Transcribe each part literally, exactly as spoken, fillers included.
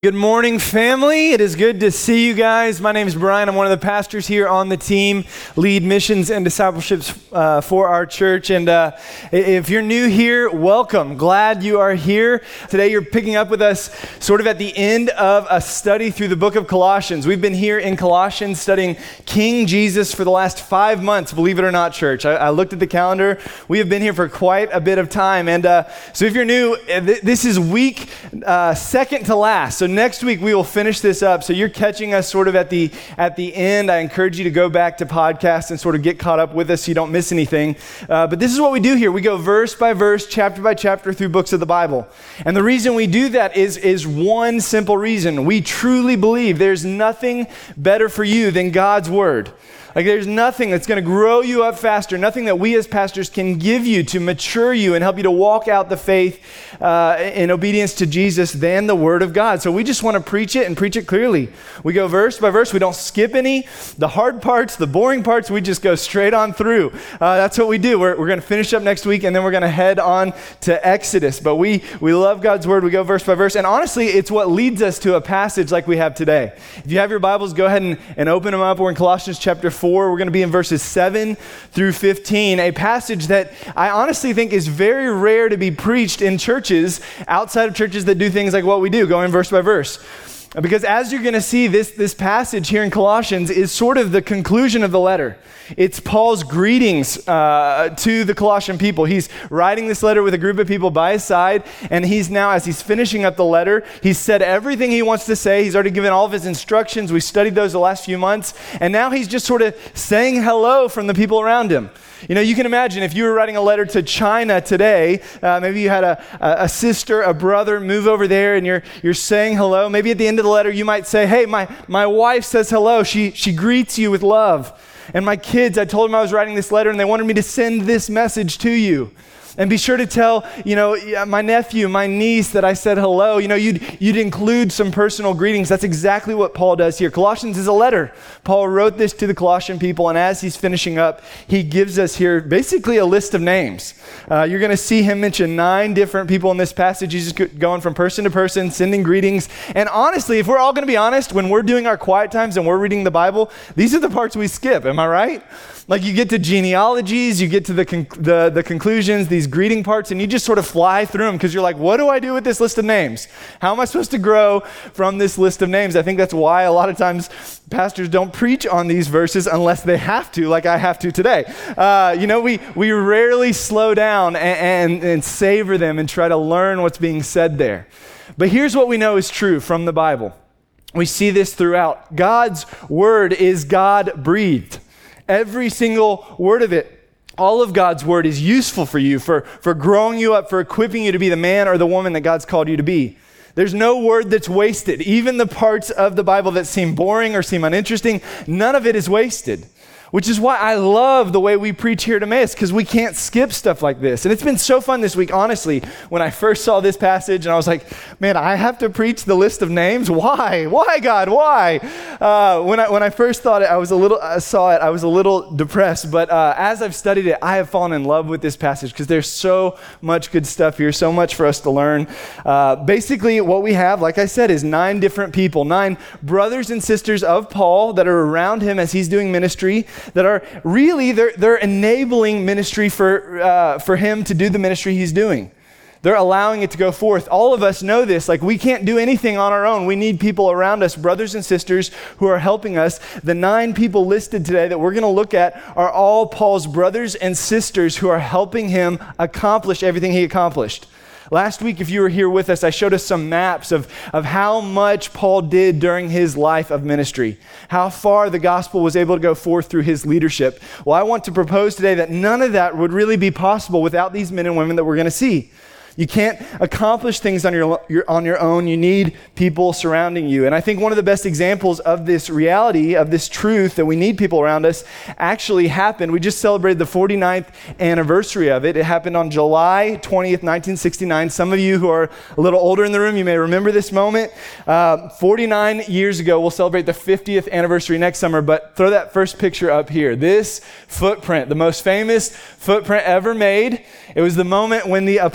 Good morning, family. It is good to see you guys. My name is Brian. I'm one of the pastors here on the team, lead missions and discipleships uh, for our church. And uh, if you're new here, welcome. Glad you are here. Today you're picking up with us sort of at the end of a study through the book of Colossians. We've been here in Colossians studying King Jesus for the last five months, believe it or not, church. I, I looked at the calendar. We have been here for quite a bit of time. And uh, so if you're new, th- this is week uh, second to last. So next week we will finish this up. So you're catching us sort of at the at the end. I encourage you to go back to podcast and sort of get caught up with us so you don't miss anything. Uh, but this is what we do here. We go verse by verse, chapter by chapter through books of the Bible. And the reason we do that is, is one simple reason. We truly believe there's nothing better for you than God's word. Like there's nothing that's going to grow you up faster, nothing that we as pastors can give you to mature you and help you to walk out the faith uh, in obedience to Jesus than the Word of God. So we just want to preach it and preach it clearly. We go verse by verse. We don't skip any. The hard parts, the boring parts, we just go straight on through. Uh, that's what we do. We're, we're going to finish up next week and then we're going to head on to Exodus. But we, we love God's Word. We go verse by verse. And honestly, it's what leads us to a passage like we have today. If you have your Bibles, go ahead and, and open them up. We're in Colossians chapter four. We're going to be in verses seven through fifteen, a passage that I honestly think is very rare to be preached in churches outside of churches that do things like what we do, going verse by verse. Because as you're going to see, this, this passage here in Colossians is sort of the conclusion of the letter. It's Paul's greetings uh, to the Colossian people. He's writing this letter with a group of people by his side, and he's now, as he's finishing up the letter, he's said everything he wants to say. He's already given all of his instructions. We studied those the last few months, and now he's just sort of saying hello from the people around him. You know, you can imagine if you were writing a letter to China today, uh, maybe you had a, a sister, a brother move over there and you're you're saying hello. Maybe at the end of the letter you might say, hey, my, my wife says hello. She, she greets you with love. And my kids, I told them I was writing this letter and they wanted me to send this message to you. And be sure to tell, you know, my nephew, my niece that I said hello. You know, you'd, you'd include some personal greetings. That's exactly what Paul does here. Colossians is a letter. Paul wrote this to the Colossian people, and as he's finishing up, he gives us here basically a list of names. Uh, you're going to see him mention nine different people in this passage. He's just going from person to person, sending greetings. And honestly, if we're all going to be honest, when we're doing our quiet times and we're reading the Bible, these are the parts we skip. Am I right? Like you get to genealogies, you get to the, con- the the conclusions, these greeting parts, and you just sort of fly through them because you're like, what do I do with this list of names? How am I supposed to grow from this list of names? I think that's why a lot of times pastors don't preach on these verses unless they have to, like I have to today. Uh, you know, we we rarely slow down and, and, and savor them and try to learn what's being said there. But here's what we know is true from the Bible. We see this throughout. God's word is God-breathed. Every single word of it, all of God's word is useful for you, for, for growing you up, for equipping you to be the man or the woman that God's called you to be. There's no word that's wasted. Even the parts of the Bible that seem boring or seem uninteresting, none of it is wasted. Which is why I love the way we preach here at Emmaus, because we can't skip stuff like this. And it's been so fun this week, honestly, when I first saw this passage and I was like, man, I have to preach the list of names? Why? Why, God? Why? Uh, when I when I first thought it, I was a little, I saw it, I was a little depressed. But uh, as I've studied it, I have fallen in love with this passage because there's so much good stuff here, so much for us to learn. Uh, basically, what we have, like I said, is nine different people, nine brothers and sisters of Paul that are around him as he's doing ministry, that are really, they're, they're enabling ministry for, uh, for him to do the ministry he's doing. They're allowing it to go forth. All of us know this, like we can't do anything on our own. We need people around us, brothers and sisters who are helping us. The nine people listed today that we're going to look at are all Paul's brothers and sisters who are helping him accomplish everything he accomplished. Last week, if you were here with us, I showed us some maps of, of how much Paul did during his life of ministry, how far the gospel was able to go forth through his leadership. Well, I want to propose today that none of that would really be possible without these men and women that we're going to see. You can't accomplish things on your, your on your own. You need people surrounding you. And I think one of the best examples of this reality, of this truth that we need people around us, actually happened. We just celebrated the forty-ninth anniversary of it. It happened on July twentieth, nineteen sixty-nine. Some of you who are a little older in the room, you may remember this moment. Uh, forty-nine years ago, we'll celebrate the fiftieth anniversary next summer, but throw that first picture up here. This footprint, the most famous footprint ever made. It was the moment when the Apollo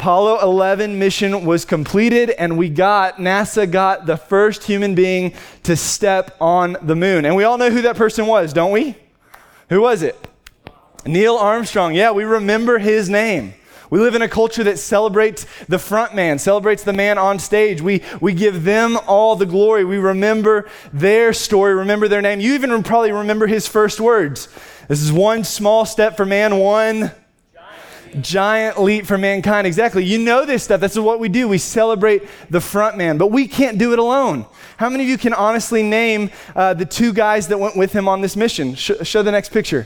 eleven mission was completed, and we got, NASA got the first human being to step on the moon. And we all know who that person was, don't we? Who was it? Neil Armstrong. Yeah, we remember his name. We live in a culture that celebrates the front man, celebrates the man on stage. We we give them all the glory. We remember their story, remember their name. You even probably remember his first words. This is one small step for man, one giant, giant leap for mankind. Exactly. You know this stuff. That's what we do. We celebrate the front man, but we can't do it alone. How many of you can honestly name uh, the two guys that went with him on this mission? Sh- show the next picture.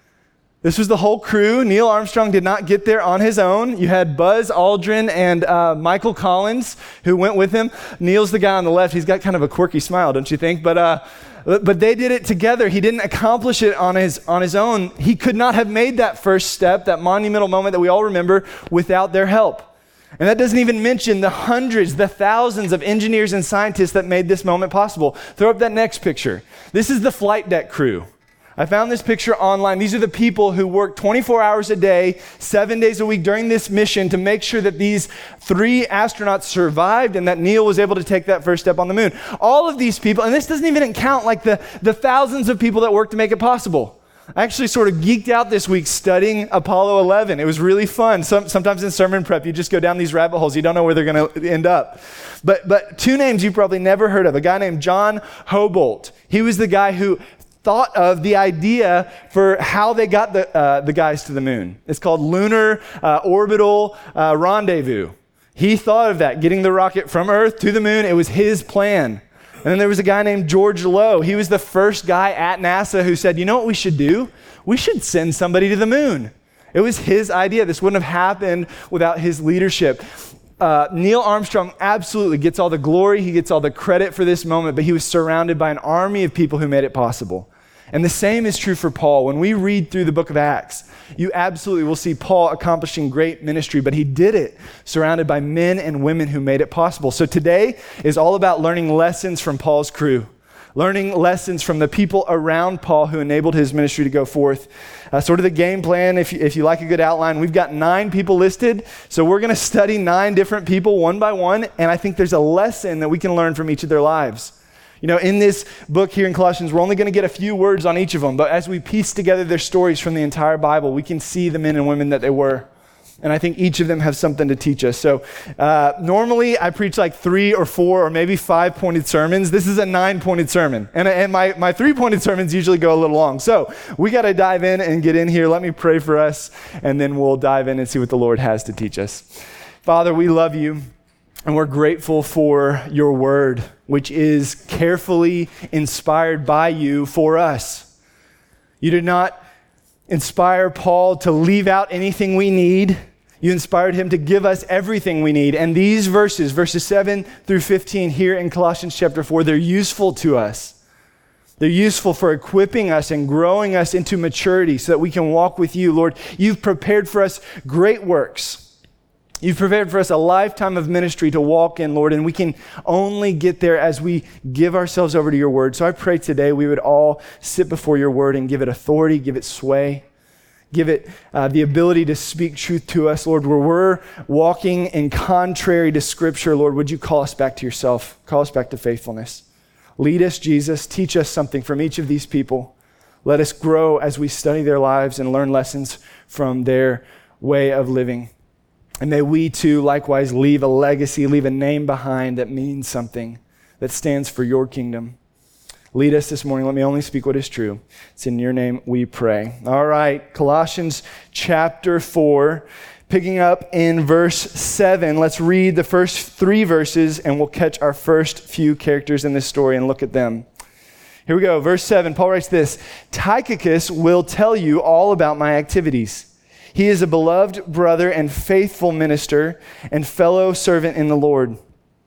This was the whole crew. Neil Armstrong did not get there on his own. You had Buzz Aldrin and uh, Michael Collins who went with him. Neil's the guy on the left. He's got kind of a quirky smile, don't you think? But uh, but they did it together. He didn't accomplish it on his on his own. He could not have made that first step, that monumental moment that we all remember, without their help. And that doesn't even mention the hundreds, the thousands of engineers and scientists that made this moment possible. Throw up that next picture. This is the flight deck crew. I found this picture online. These are the people who worked twenty-four hours a day, seven days a week during this mission to make sure that these three astronauts survived and that Neil was able to take that first step on the moon. All of these people, and this doesn't even count like the, the thousands of people that worked to make it possible. I actually sort of geeked out this week studying Apollo eleven. It was really fun. Some, sometimes in sermon prep, you just go down these rabbit holes. You don't know where they're going to end up. But, but two names you probably never heard of. A guy named John Houbolt. He was the guy who thought of the idea for how they got the uh, the guys to the moon. It's called Lunar uh, Orbital uh, Rendezvous. He thought of that, getting the rocket from Earth to the moon. It was his plan. And then there was a guy named George Low. He was the first guy at NASA who said, you know what we should do? We should send somebody to the moon. It was his idea. This wouldn't have happened without his leadership. Uh, Neil Armstrong absolutely gets all the glory. He gets all the credit for this moment, but he was surrounded by an army of people who made it possible. And the same is true for Paul. When we read through the book of Acts, you absolutely will see Paul accomplishing great ministry, but he did it surrounded by men and women who made it possible. So today is all about learning lessons from Paul's crew, learning lessons from the people around Paul who enabled his ministry to go forth. Uh, sort of the game plan, if you, if you like a good outline, we've got nine people listed. So we're going to study nine different people one by one, and I think there's a lesson that we can learn from each of their lives. You know, in this book here in Colossians, we're only going to get a few words on each of them, but as we piece together their stories from the entire Bible, we can see the men and women that they were. And I think each of them have something to teach us. So uh, normally I preach like three or four or maybe five pointed sermons. This is a nine pointed sermon. And, and my, my three pointed sermons usually go a little long. So we got to dive in and get in here. Let me pray for us, and then we'll dive in and see what the Lord has to teach us. Father, we love you. And we're grateful for your word, which is carefully inspired by you for us. You did not inspire Paul to leave out anything we need. You inspired him to give us everything we need. And these verses, verses seven through fifteen here in Colossians chapter four, they're useful to us. They're useful for equipping us and growing us into maturity so that we can walk with you. Lord, you've prepared for us great works. You've prepared for us a lifetime of ministry to walk in, Lord, and we can only get there as we give ourselves over to your word. So I pray today we would all sit before your word and give it authority, give it sway, give it uh, the ability to speak truth to us, Lord. Where we're walking in contrary to Scripture, Lord, would you call us back to yourself? Call us back to faithfulness. Lead us, Jesus. Teach us something from each of these people. Let us grow as we study their lives and learn lessons from their way of living. And may we too likewise leave a legacy, leave a name behind that means something, that stands for your kingdom. Lead us this morning. Let me only speak what is true. It's in your name we pray. All right, Colossians chapter four, picking up in verse seven. Let's read the first three verses and we'll catch our first few characters in this story and look at them. Here we go, verse seven. Paul writes this: Tychicus will tell you all about my activities. He is a beloved brother and faithful minister and fellow servant in the Lord.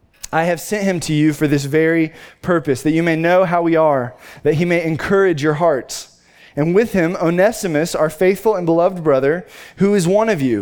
I have sent him to you for this very purpose, that you may know how we are, that he may encourage your hearts. And with him, Onesimus, our faithful and beloved brother, who is one of you.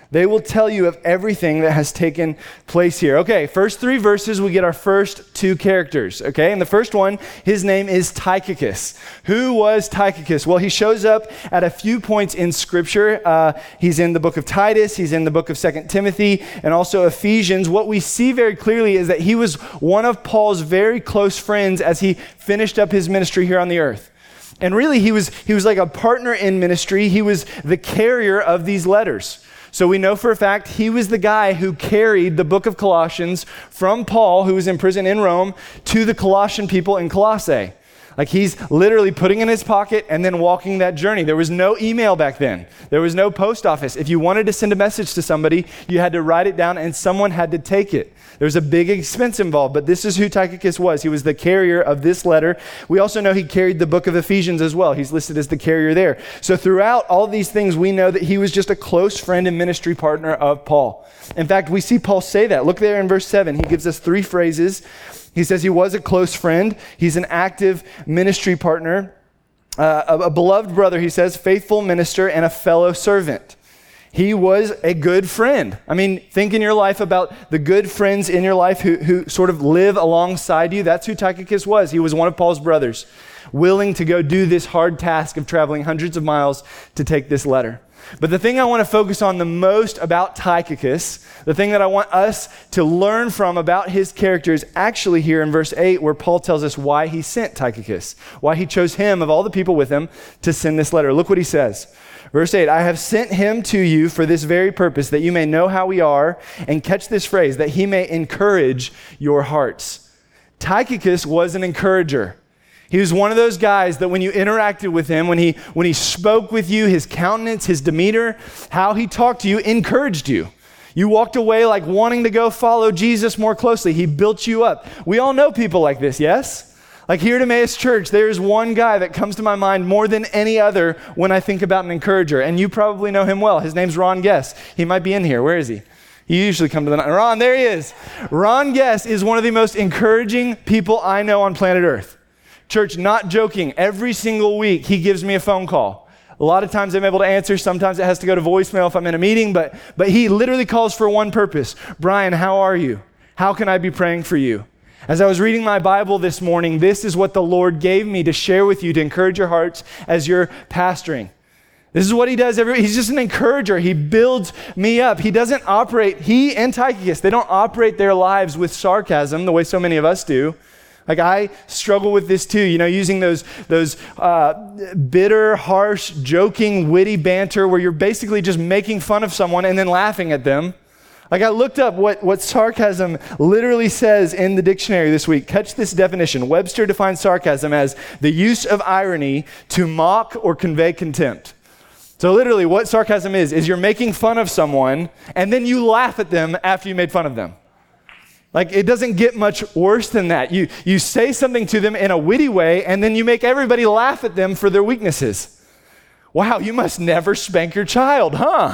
They will tell you of everything that has taken place here. Okay, first three verses, we get our first two characters, okay? And the first one, his name is Tychicus. Who was Tychicus? Well, he shows up at a few points in Scripture. Uh, he's in the book of Titus, he's in the book of Second Timothy, and also Ephesians. What we see very clearly is that he was one of Paul's very close friends as he finished up his ministry here on the earth. And really, he was, he was like a partner in ministry. He was the carrier of these letters. So we know for a fact he was the guy who carried the book of Colossians from Paul, who was in prison in Rome, to the Colossian people in Colossae. Like he's literally putting it in his pocket and then walking that journey. There was no email back then. There was no post office. If you wanted to send a message to somebody, you had to write it down and someone had to take it. There was a big expense involved, but this is who Tychicus was. He was the carrier of this letter. We also know he carried the book of Ephesians as well. He's listed as the carrier there. So throughout all these things, we know that he was just a close friend and ministry partner of Paul. In fact, we see Paul say that. Look there in verse seven. He gives us three phrases. He says he was a close friend. He's an active ministry partner, uh, a, a beloved brother, he says, faithful minister, and a fellow servant. He was a good friend. I mean, think in your life about the good friends in your life who, who sort of live alongside you. That's who Tychicus was. He was one of Paul's brothers, willing to go do this hard task of traveling hundreds of miles to take this letter. But the thing I want to focus on the most about Tychicus, the thing that I want us to learn from about his character is actually here in verse eight, where Paul tells us why he sent Tychicus, why he chose him of all the people with him to send this letter. Look what he says. Verse eight, I have sent him to you for this very purpose, that you may know how we are, and catch this phrase, that he may encourage your hearts. Tychicus was an encourager. He was one of those guys that when you interacted with him, when he when he spoke with you, his countenance, his demeanor, how he talked to you, encouraged you. You walked away like wanting to go follow Jesus more closely. He built you up. We all know people like this, yes? Like here at Emmaus Church, there's one guy that comes to my mind more than any other when I think about an encourager, and you probably know him well. His name's Ron Guess. He might be in here. Where is he? You usually come to the... Ron, there he is. Ron Guess is one of the most encouraging people I know on planet Earth. Church, not joking, every single week he gives me a phone call. A lot of times I'm able to answer. Sometimes it has to go to voicemail if I'm in a meeting, but, but he literally calls for one purpose. Brian, how are you? How can I be praying for you? As I was reading my Bible this morning, this is what the Lord gave me to share with you to encourage your hearts as you're pastoring. This is what he does. Every, he's just an encourager. He builds me up. He doesn't operate, he and Tychicus, they don't operate their lives with sarcasm the way so many of us do. Like I struggle with this too, you know, using those those uh, bitter, harsh, joking, witty banter where you're basically just making fun of someone and then laughing at them. Like I looked up what, what sarcasm literally says in the dictionary this week. Catch this definition. Webster defines sarcasm as the use of irony to mock or convey contempt. So literally what sarcasm is, is you're making fun of someone and then you laugh at them after you made fun of them. Like it doesn't get much worse than that. You you say something to them in a witty way and then you make everybody laugh at them for their weaknesses. Wow, you must never spank your child, huh?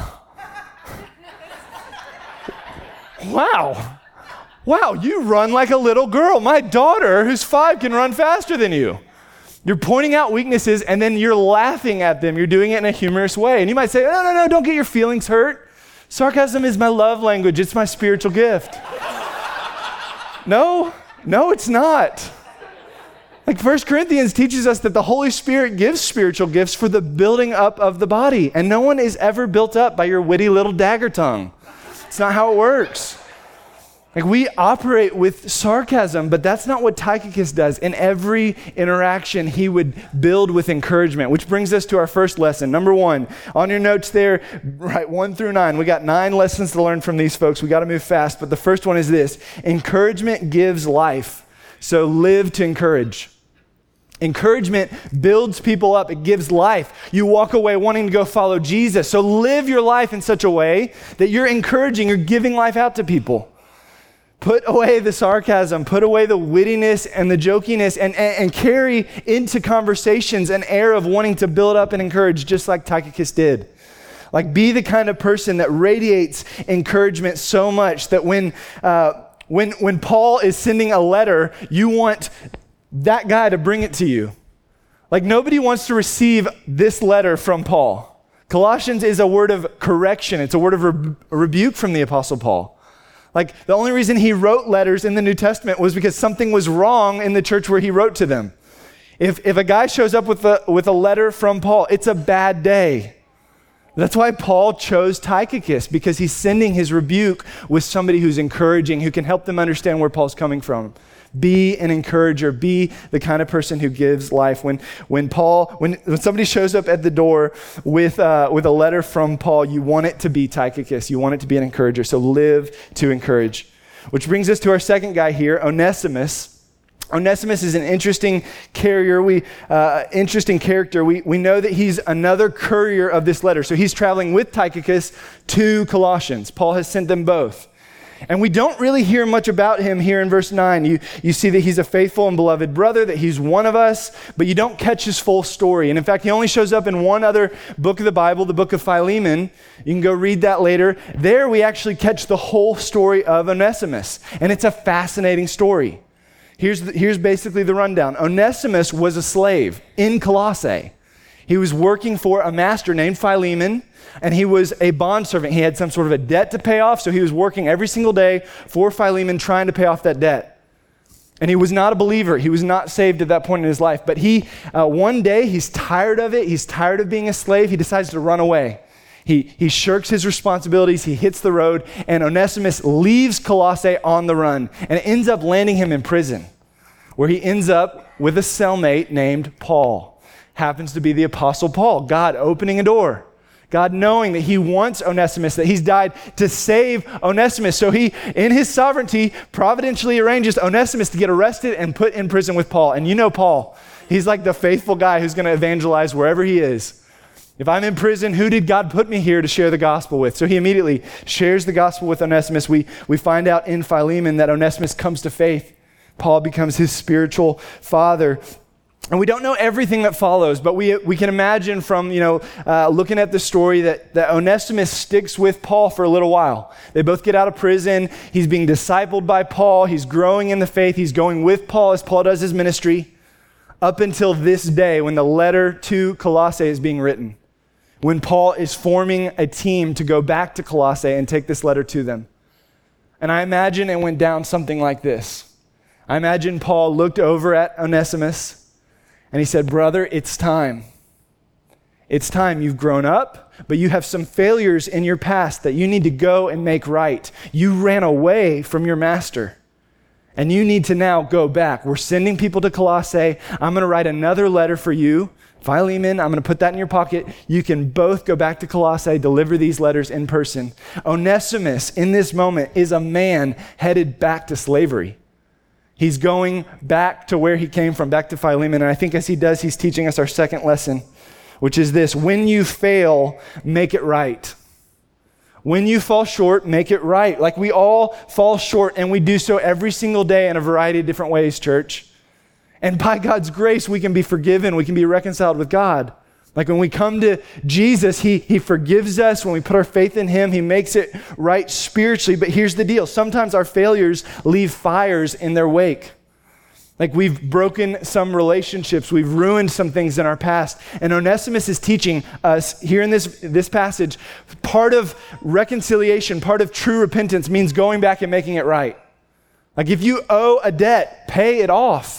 Wow. Wow, you run like a little girl. My daughter, who's five, can run faster than you. You're pointing out weaknesses and then you're laughing at them. You're doing it in a humorous way. And you might say, no, no, no, don't get your feelings hurt. Sarcasm is my love language. It's my spiritual gift. No, no, it's not. Like First Corinthians teaches us that the Holy Spirit gives spiritual gifts for the building up of the body. And no one is ever built up by your witty little dagger tongue. It's not how it works. Like we operate with sarcasm, but that's not what Tychicus does. In every interaction, he would build with encouragement, which brings us to our first lesson. Number one, on your notes there, right, one through nine, we got nine lessons to learn from these folks. We got to move fast, but the first one is this: encouragement gives life, so live to encourage. Encouragement builds people up. It gives life. You walk away wanting to go follow Jesus, so live your life in such a way that you're encouraging, you're giving life out to people. Put away the sarcasm, put away the wittiness and the jokiness, and, and, and carry into conversations an air of wanting to build up and encourage, just like Tychicus did. Like, be the kind of person that radiates encouragement so much that when, uh, when, when Paul is sending a letter, you want that guy to bring it to you. Like, nobody wants to receive this letter from Paul. Colossians is a word of correction. It's a word of re- rebuke from the Apostle Paul. Like, the only reason he wrote letters in the New Testament was because something was wrong in the church where he wrote to them. If, if a guy shows up with a, with a letter from Paul, it's a bad day. That's why Paul chose Tychicus, because he's sending his rebuke with somebody who's encouraging, who can help them understand where Paul's coming from. Be an encourager. Be the kind of person who gives life. When when Paul, when, when somebody shows up at the door with uh, with a letter from Paul, you want it to be Tychicus. You want it to be an encourager. So live to encourage. Which brings us to our second guy here, Onesimus. Onesimus is an interesting carrier, we, uh, interesting character. We, we know that he's another courier of this letter. So he's traveling with Tychicus to Colossians. Paul has sent them both. And we don't really hear much about him here in verse nine. You, you see that he's a faithful and beloved brother, that he's one of us, but you don't catch his full story. And in fact, he only shows up in one other book of the Bible, the book of Philemon. You can go read that later. There we actually catch the whole story of Onesimus. And it's a fascinating story. Here's, the, here's basically the rundown. Onesimus was a slave in Colossae. He was working for a master named Philemon, and he was a bondservant. He had some sort of a debt to pay off, so he was working every single day for Philemon trying to pay off that debt. And he was not a believer. He was not saved at that point in his life. But he, uh, one day, he's tired of it. He's tired of being a slave. He decides to run away. He, he shirks his responsibilities. He hits the road, and Onesimus leaves Colossae on the run, and it ends up landing him in prison, where he ends up with a cellmate named Paul. Happens to be the Apostle Paul, God opening a door. God knowing that he wants Onesimus, that he's died to save Onesimus. So he, in his sovereignty, providentially arranges Onesimus to get arrested and put in prison with Paul. And you know Paul, he's like the faithful guy who's going to evangelize wherever he is. If I'm in prison, who did God put me here to share the gospel with? So he immediately shares the gospel with Onesimus. We, we find out in Philemon that Onesimus comes to faith. Paul becomes his spiritual father. And we don't know everything that follows, but we we can imagine from, you know, uh, looking at the story that, that Onesimus sticks with Paul for a little while. They both get out of prison. He's being discipled by Paul. He's growing in the faith. He's going with Paul as Paul does his ministry up until this day when the letter to Colossae is being written, when Paul is forming a team to go back to Colossae and take this letter to them. And I imagine it went down something like this. I imagine Paul looked over at Onesimus and he said, brother, it's time. It's time. You've grown up, but you have some failures in your past that you need to go and make right. You ran away from your master, and you need to now go back. We're sending people to Colossae. I'm going to write another letter for you. Philemon, I'm going to put that in your pocket. You can both go back to Colossae, deliver these letters in person. Onesimus, in this moment, is a man headed back to slavery. He's going back to where he came from, back to Philemon. And I think as he does, he's teaching us our second lesson, which is this: when you fail, make it right. When you fall short, make it right. Like, we all fall short, and we do so every single day in a variety of different ways, church. And by God's grace, we can be forgiven. We can be reconciled with God. Like, when we come to Jesus, he, he forgives us. When we put our faith in him, he makes it right spiritually. But here's the deal. Sometimes our failures leave fires in their wake. Like, we've broken some relationships. We've ruined some things in our past. And Onesimus is teaching us here in this, this passage, part of reconciliation, part of true repentance means going back and making it right. Like, if you owe a debt, pay it off.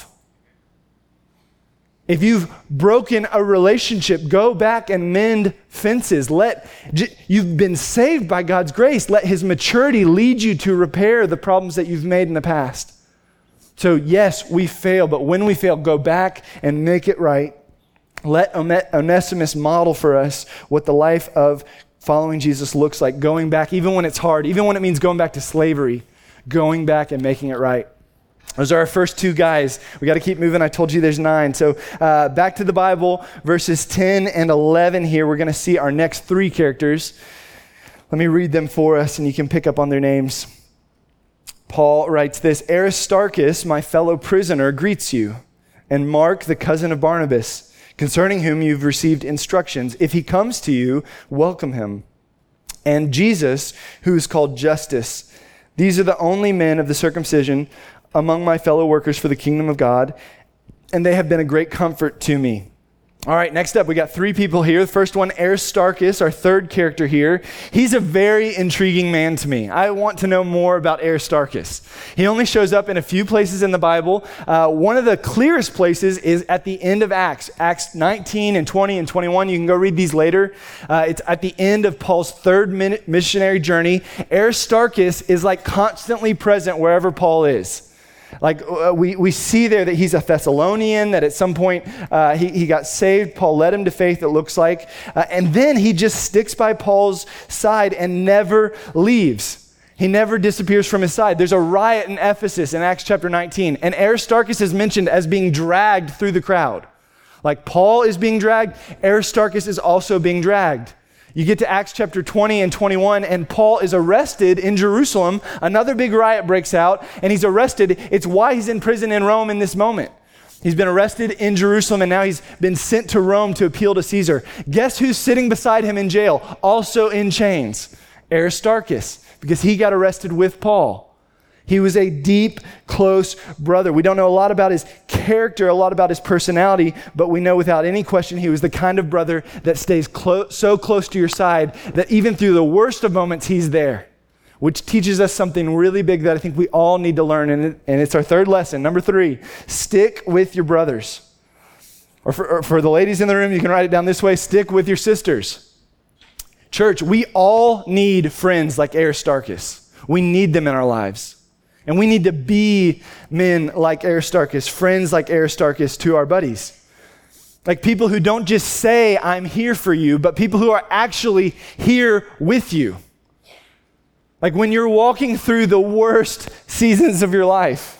If you've broken a relationship, go back and mend fences. Let, you've been saved by God's grace. Let his maturity lead you to repair the problems that you've made in the past. So yes, we fail, but when we fail, go back and make it right. Let Onesimus model for us what the life of following Jesus looks like, going back, even when it's hard, even when it means going back to slavery, going back and making it right. Those are our first two guys. We got to keep moving. I told you there's nine. So uh, back to the Bible, verses ten and eleven here. We're going to see our next three characters. Let me read them for us, and you can pick up on their names. Paul writes this: Aristarchus, my fellow prisoner, greets you, and Mark, the cousin of Barnabas, concerning whom you've received instructions. If he comes to you, welcome him. And Jesus, who is called Justus. These are the only men of the circumcision among my fellow workers for the kingdom of God, and they have been a great comfort to me. All right, next up, we got three people here. The first one, Aristarchus, our third character here. He's a very intriguing man to me. I want to know more about Aristarchus. He only shows up in a few places in the Bible. Uh, one of the clearest places is at the end of Acts, Acts nineteen and twenty and twenty-one. You can go read these later. Uh, it's at the end of Paul's third min- missionary journey. Aristarchus is like constantly present wherever Paul is. Like uh, we, we see there that he's a Thessalonian, that at some point uh, he, he got saved. Paul led him to faith, it looks like. Uh, and then he just sticks by Paul's side and never leaves. He never disappears from his side. There's a riot in Ephesus in Acts chapter nineteen, and Aristarchus is mentioned as being dragged through the crowd. Like Paul is being dragged, Aristarchus is also being dragged. You get to Acts chapter twenty and twenty-one, and Paul is arrested in Jerusalem. Another big riot breaks out, and he's arrested. It's why he's in prison in Rome in this moment. He's been arrested in Jerusalem, and now he's been sent to Rome to appeal to Caesar. Guess who's sitting beside him in jail, also in chains? Aristarchus, because he got arrested with Paul. He was a deep, close brother. We don't know a lot about his character, a lot about his personality, but we know without any question he was the kind of brother that stays clo- so close to your side that even through the worst of moments, he's there, which teaches us something really big that I think we all need to learn, and, it, and it's our third lesson. Number three, stick with your brothers. Or for, or for the ladies in the room, you can write it down this way, stick with your sisters. Church, we all need friends like Aristarchus. We need them in our lives. And we need to be men like Aristarchus, friends like Aristarchus to our buddies. Like people who don't just say, I'm here for you, but people who are actually here with you. Like when you're walking through the worst seasons of your life.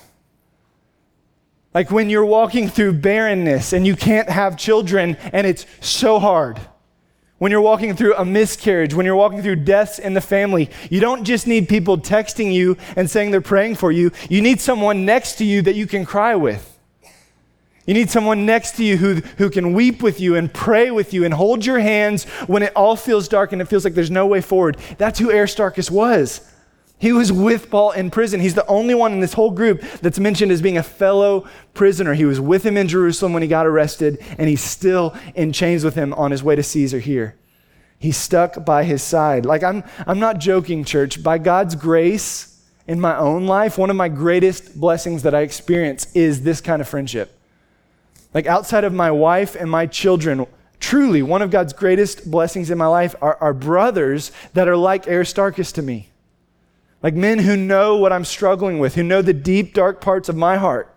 Like when you're walking through barrenness and you can't have children and it's so hard. When you're walking through a miscarriage, when you're walking through deaths in the family, you don't just need people texting you and saying they're praying for you. You need someone next to you that you can cry with. You need someone next to you who, who can weep with you and pray with you and hold your hands when it all feels dark and it feels like there's no way forward. That's who Aristarchus was. He was with Paul in prison. He's the only one in this whole group that's mentioned as being a fellow prisoner. He was with him in Jerusalem when he got arrested, and he's still in chains with him on his way to Caesar here. He's stuck by his side. Like I'm, I'm not joking, church. By God's grace in my own life, one of my greatest blessings that I experience is this kind of friendship. Like outside of my wife and my children, truly one of God's greatest blessings in my life are, are brothers that are like Aristarchus to me. Like men who know what I'm struggling with, who know the deep, dark parts of my heart,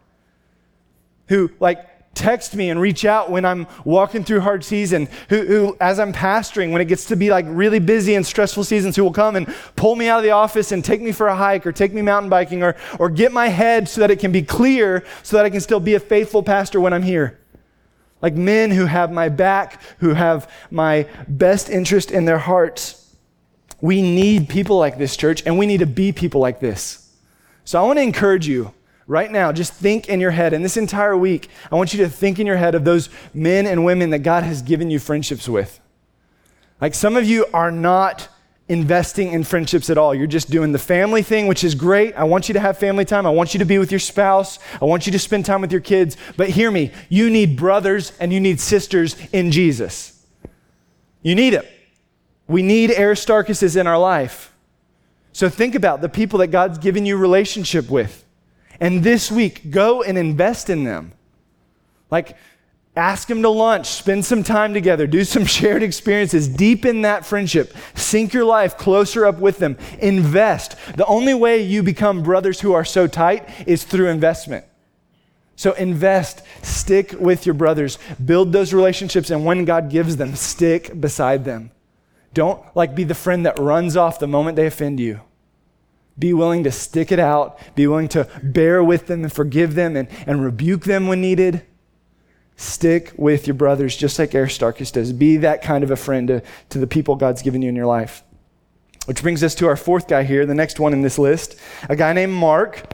who like text me and reach out when I'm walking through hard season, who, who as I'm pastoring, when it gets to be like really busy and stressful seasons, who will come and pull me out of the office and take me for a hike or take me mountain biking or, or get my head so that it can be clear so that I can still be a faithful pastor when I'm here. Like men who have my back, who have my best interest in their hearts. We need people like this, church, and we need to be people like this. So I want to encourage you right now, just think in your head, and this entire week, I want you to think in your head of those men and women that God has given you friendships with. Like some of you are not investing in friendships at all. You're just doing the family thing, which is great. I want you to have family time. I want you to be with your spouse. I want you to spend time with your kids. But hear me, you need brothers and you need sisters in Jesus. You need it. We need Aristarchuses in our life. So think about the people that God's given you relationship with. And this week, go and invest in them. Like, ask them to lunch, spend some time together, do some shared experiences, deepen that friendship, sink your life closer up with them, invest. The only way you become brothers who are so tight is through investment. So invest, stick with your brothers, build those relationships, and when God gives them, stick beside them. Don't like be the friend that runs off the moment they offend you. Be willing to stick it out. Be willing to bear with them and forgive them and, and rebuke them when needed. Stick with your brothers just like Aristarchus does. Be that kind of a friend to, to the people God's given you in your life. Which brings us to our fourth guy here, the next one in this list, a guy named Mark.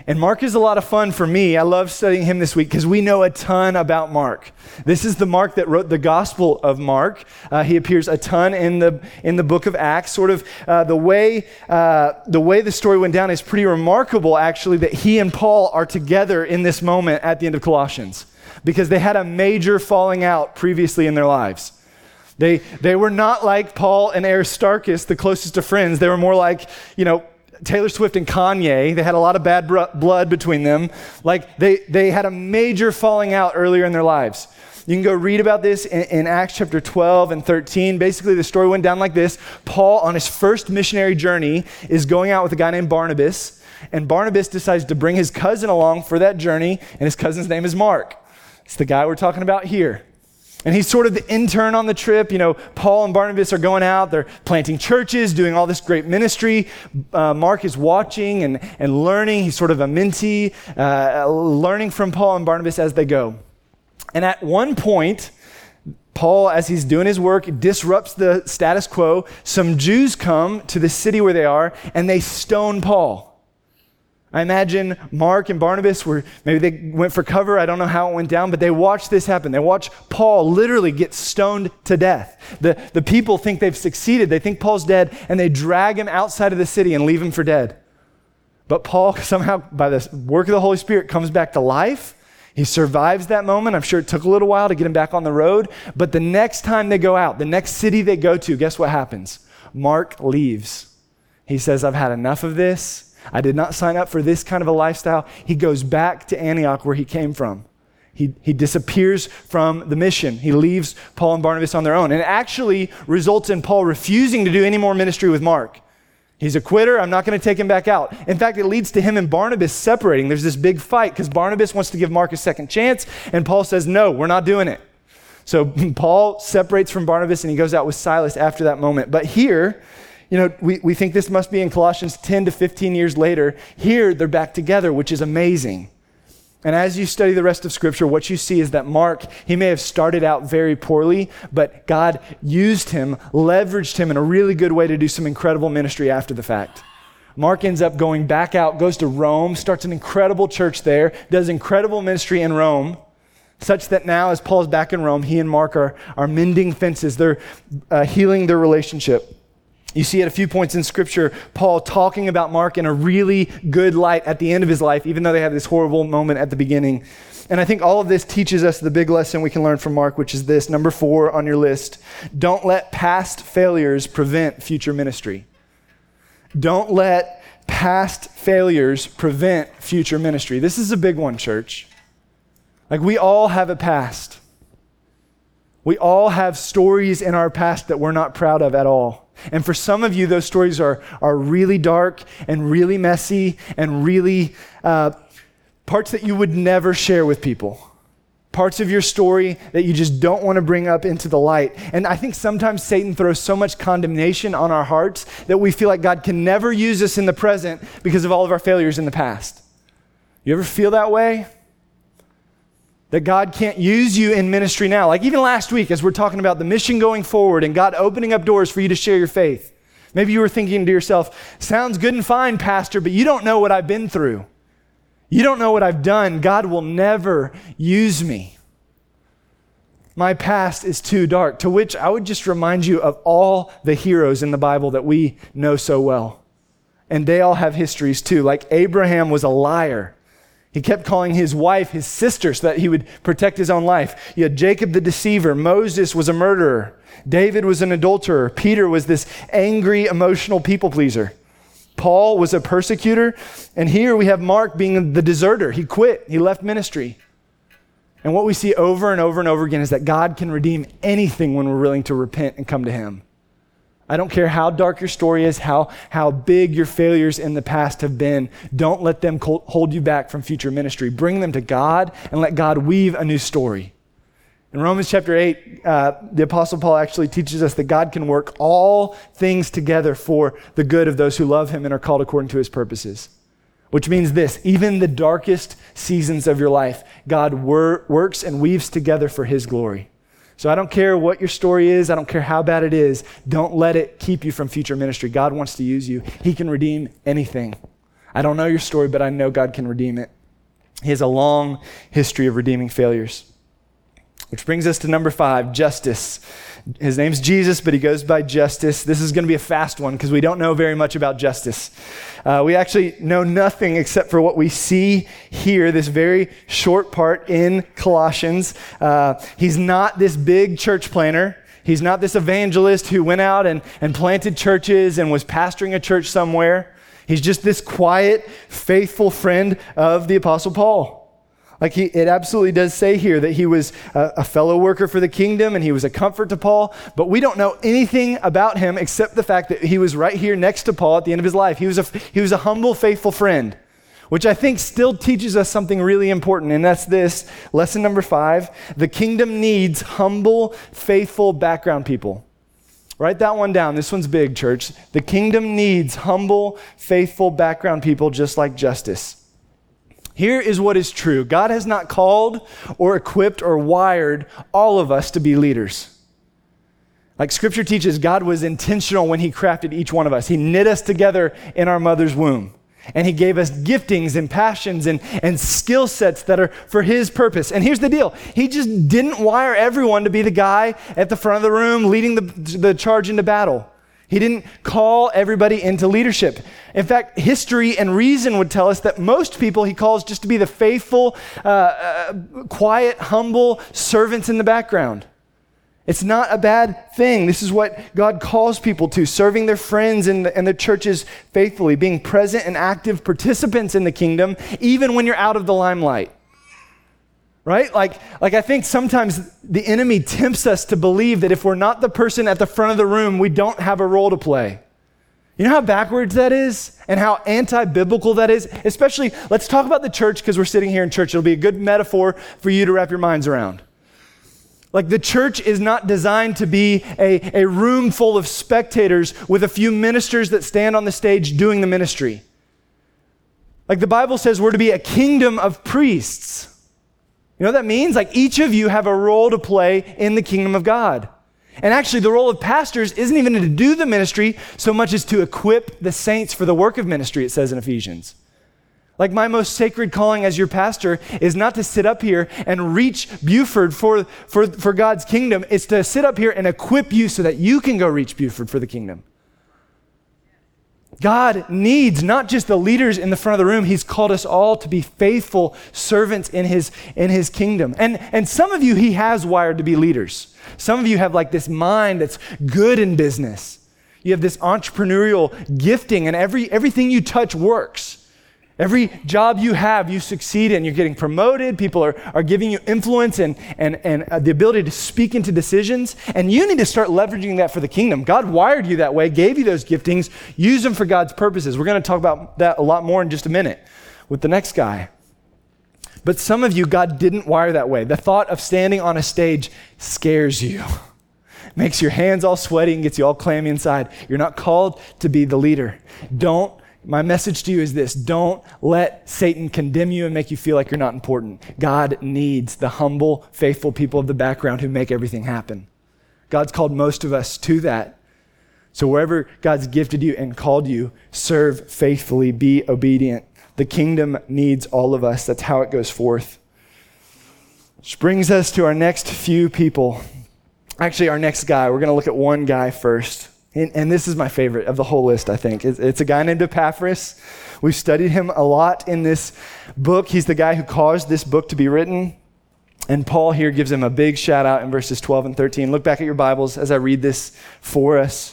And Mark is a lot of fun for me. I love studying him this week because we know a ton about Mark. This is the Mark that wrote the Gospel of Mark. Uh, he appears a ton in the in the book of Acts. Sort of uh, the way uh, the way the story went down is pretty remarkable, actually, that he and Paul are together in this moment at the end of Colossians, because they had a major falling out previously in their lives. They they were not like Paul and Aristarchus, the closest of friends. They were more like, you know, Taylor Swift and Kanye. They had a lot of bad br- blood between them. Like they, they had a major falling out earlier in their lives. You can go read about this in, in Acts chapter twelve and thirteen. Basically, the story went down like this. Paul, on his first missionary journey, is going out with a guy named Barnabas, and Barnabas decides to bring his cousin along for that journey, and his cousin's name is Mark. It's the guy we're talking about here. And he's sort of the intern on the trip. You know, Paul and Barnabas are going out, they're planting churches, doing all this great ministry. Uh, Mark is watching and, and learning. He's sort of a mentee, uh, learning from Paul and Barnabas as they go. And at one point, Paul, as he's doing his work, disrupts the status quo. Some Jews come to the city where they are, and they stone Paul. I imagine Mark and Barnabas were, maybe they went for cover. I don't know how it went down, but they watched this happen. They watched Paul literally get stoned to death. The, the people think they've succeeded. They think Paul's dead, and they drag him outside of the city and leave him for dead. But Paul somehow, by the work of the Holy Spirit, comes back to life. He survives that moment. I'm sure it took a little while to get him back on the road. But the next time they go out, the next city they go to, guess what happens? Mark leaves. He says, I've had enough of this. I did not sign up for this kind of a lifestyle. He goes back to Antioch where he came from. He, he disappears from the mission. He leaves Paul and Barnabas on their own. And it actually results in Paul refusing to do any more ministry with Mark. He's a quitter. I'm not going to take him back out. In fact, it leads to him and Barnabas separating. There's this big fight because Barnabas wants to give Mark a second chance, and Paul says, no, we're not doing it. So Paul separates from Barnabas, and he goes out with Silas after that moment. But here, you know, we, we think this must be in Colossians ten to fifteen years later. Here, they're back together, which is amazing. And as you study the rest of Scripture, what you see is that Mark, he may have started out very poorly, but God used him, leveraged him in a really good way to do some incredible ministry after the fact. Mark ends up going back out, goes to Rome, starts an incredible church there, does incredible ministry in Rome, such that now as Paul's back in Rome, he and Mark are, are mending fences. They're uh, healing their relationship. You see at a few points in Scripture, Paul talking about Mark in a really good light at the end of his life, even though they have this horrible moment at the beginning. And I think all of this teaches us the big lesson we can learn from Mark, which is this, number four on your list. Don't let past failures prevent future ministry. Don't let past failures prevent future ministry. This is a big one, church. Like, we all have a past. We all have stories in our past that we're not proud of at all. And for some of you, those stories are, are really dark and really messy and really uh, parts that you would never share with people. Parts of your story that you just don't want to bring up into the light. And I think sometimes Satan throws so much condemnation on our hearts that we feel like God can never use us in the present because of all of our failures in the past. You ever feel that way? That God can't use you in ministry now. Like even last week as we're talking about the mission going forward and God opening up doors for you to share your faith. Maybe you were thinking to yourself, sounds good and fine, Pastor, but you don't know what I've been through. You don't know what I've done. God will never use me. My past is too dark. To which I would just remind you of all the heroes in the Bible that we know so well. And they all have histories too. Like Abraham was a liar. He kept calling his wife his sister so that he would protect his own life. You had Jacob the deceiver. Moses was a murderer. David was an adulterer. Peter was this angry, emotional people pleaser. Paul was a persecutor. And here we have Mark being the deserter. He quit. He left ministry. And what we see over and over and over again is that God can redeem anything when we're willing to repent and come to him. I don't care how dark your story is, how, how big your failures in the past have been. Don't let them hold you back from future ministry. Bring them to God and let God weave a new story. In Romans chapter eight, uh, the Apostle Paul actually teaches us that God can work all things together for the good of those who love him and are called according to his purposes. Which means this, even the darkest seasons of your life, God wor- works and weaves together for his glory. So I don't care what your story is. I don't care how bad it is. Don't let it keep you from future ministry. God wants to use you. He can redeem anything. I don't know your story, but I know God can redeem it. He has a long history of redeeming failures. Which brings us to number five, justice. His name's Jesus, but he goes by Justice. This is going to be a fast one because we don't know very much about justice. Uh, we actually know nothing except for what we see here, this very short part in Colossians. Uh, he's not this big church planter. He's not this evangelist who went out and, and planted churches and was pastoring a church somewhere. He's just this quiet, faithful friend of the Apostle Paul. Like he, it absolutely does say here that he was a, a fellow worker for the kingdom and he was a comfort to Paul, but we don't know anything about him except the fact that he was right here next to Paul at the end of his life. He was a, he was a humble, faithful friend, which I think still teaches us something really important, and that's this, lesson number five, the kingdom needs humble, faithful background people. Write that one down. This one's big, church. The kingdom needs humble, faithful background people just like Justice. Here is what is true. God has not called or equipped or wired all of us to be leaders. Like Scripture teaches, God was intentional when he crafted each one of us. He knit us together in our mother's womb. And he gave us giftings and passions and, and skill sets that are for his purpose. And here's the deal. He just didn't wire everyone to be the guy at the front of the room leading the, the charge into battle. He didn't call everybody into leadership. In fact, history and reason would tell us that most people he calls just to be the faithful, uh, uh, quiet, humble servants in the background. It's not a bad thing. This is what God calls people to, serving their friends and the, and the churches faithfully, being present and active participants in the kingdom, even when you're out of the limelight. Right? Like, like I think sometimes the enemy tempts us to believe that if we're not the person at the front of the room, we don't have a role to play. You know how backwards that is and how anti-biblical that is? Especially, let's talk about the church because we're sitting here in church. It'll be a good metaphor for you to wrap your minds around. Like the church is not designed to be a, a room full of spectators with a few ministers that stand on the stage doing the ministry. Like the Bible says we're to be a kingdom of priests. You know what that means? Like each of you have a role to play in the kingdom of God. And actually the role of pastors isn't even to do the ministry so much as to equip the saints for the work of ministry, it says in Ephesians. Like my most sacred calling as your pastor is not to sit up here and reach Buford for, for, for God's kingdom. It's to sit up here and equip you so that you can go reach Buford for the kingdom. God needs not just the leaders in the front of the room. He's called us all to be faithful servants in his, in his kingdom. And, and some of you, he has wired to be leaders. Some of you have like this mind that's good in business. You have this entrepreneurial gifting and every, everything you touch works. Every job you have, you succeed in. You're getting promoted. People are, are giving you influence and, and, and uh, the ability to speak into decisions. And you need to start leveraging that for the kingdom. God wired you that way, gave you those giftings. Use them for God's purposes. We're going to talk about that a lot more in just a minute with the next guy. But some of you, God didn't wire that way. The thought of standing on a stage scares you. Makes your hands all sweaty and gets you all clammy inside. You're not called to be the leader. Don't My message to you is this: don't let Satan condemn you and make you feel like you're not important. God needs the humble, faithful people of the background who make everything happen. God's called most of us to that. So wherever God's gifted you and called you, serve faithfully, be obedient. The kingdom needs all of us. That's how it goes forth. Which brings us to our next few people. Actually, our next guy. We're going to look at one guy first. And, and this is my favorite of the whole list, I think. It's, it's a guy named Epaphras. We've studied him a lot in this book. He's the guy who caused this book to be written. And Paul here gives him a big shout out in verses twelve and thirteen. Look back at your Bibles as I read this for us.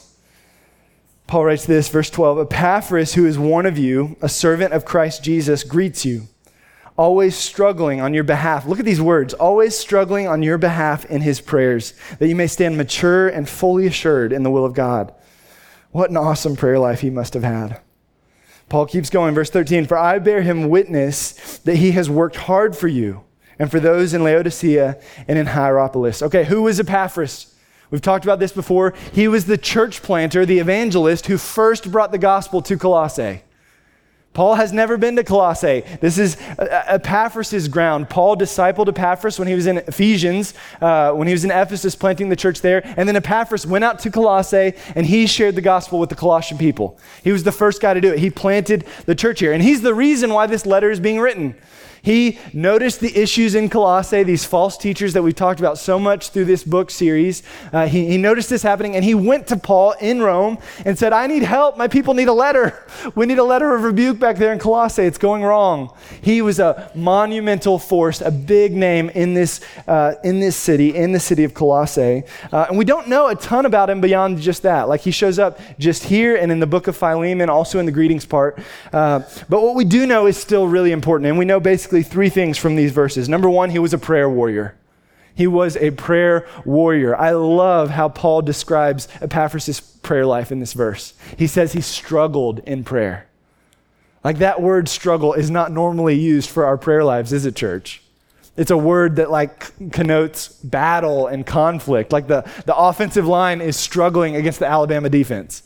Paul writes this, verse twelve, Epaphras, who is one of you, a servant of Christ Jesus, greets you, always struggling on your behalf. Look at these words, always struggling on your behalf in his prayers, that you may stand mature and fully assured in the will of God. What an awesome prayer life he must have had. Paul keeps going, verse thirteen, for I bear him witness that he has worked hard for you and for those in Laodicea and in Hierapolis. Okay, who was Epaphras? We've talked about this before. He was the church planter, the evangelist who first brought the gospel to Colossae. Paul has never been to Colossae. This is Epaphras' ground. Paul discipled Epaphras when he was in Ephesians, uh, when he was in Ephesus planting the church there. And then Epaphras went out to Colossae and he shared the gospel with the Colossian people. He was the first guy to do it. He planted the church here. And he's the reason why this letter is being written. He noticed the issues in Colossae, these false teachers that we've talked about so much through this book series. Uh, he, he noticed this happening and he went to Paul in Rome and said, I need help. My people need a letter. We need a letter of rebuke back there in Colossae. It's going wrong. He was a monumental force, a big name in this, uh, in this city, in the city of Colossae. Uh, and we don't know a ton about him beyond just that. Like he shows up just here and in the book of Philemon, also in the greetings part. Uh, but what we do know is still really important. And we know basically three things from these verses. Number one, he was a prayer warrior. He was a prayer warrior. I love how Paul describes Epaphras' prayer life in this verse. He says he struggled in prayer. Like that word struggle is not normally used for our prayer lives, is it, church? It's a word that like connotes battle and conflict. Like the, the offensive line is struggling against the Alabama defense.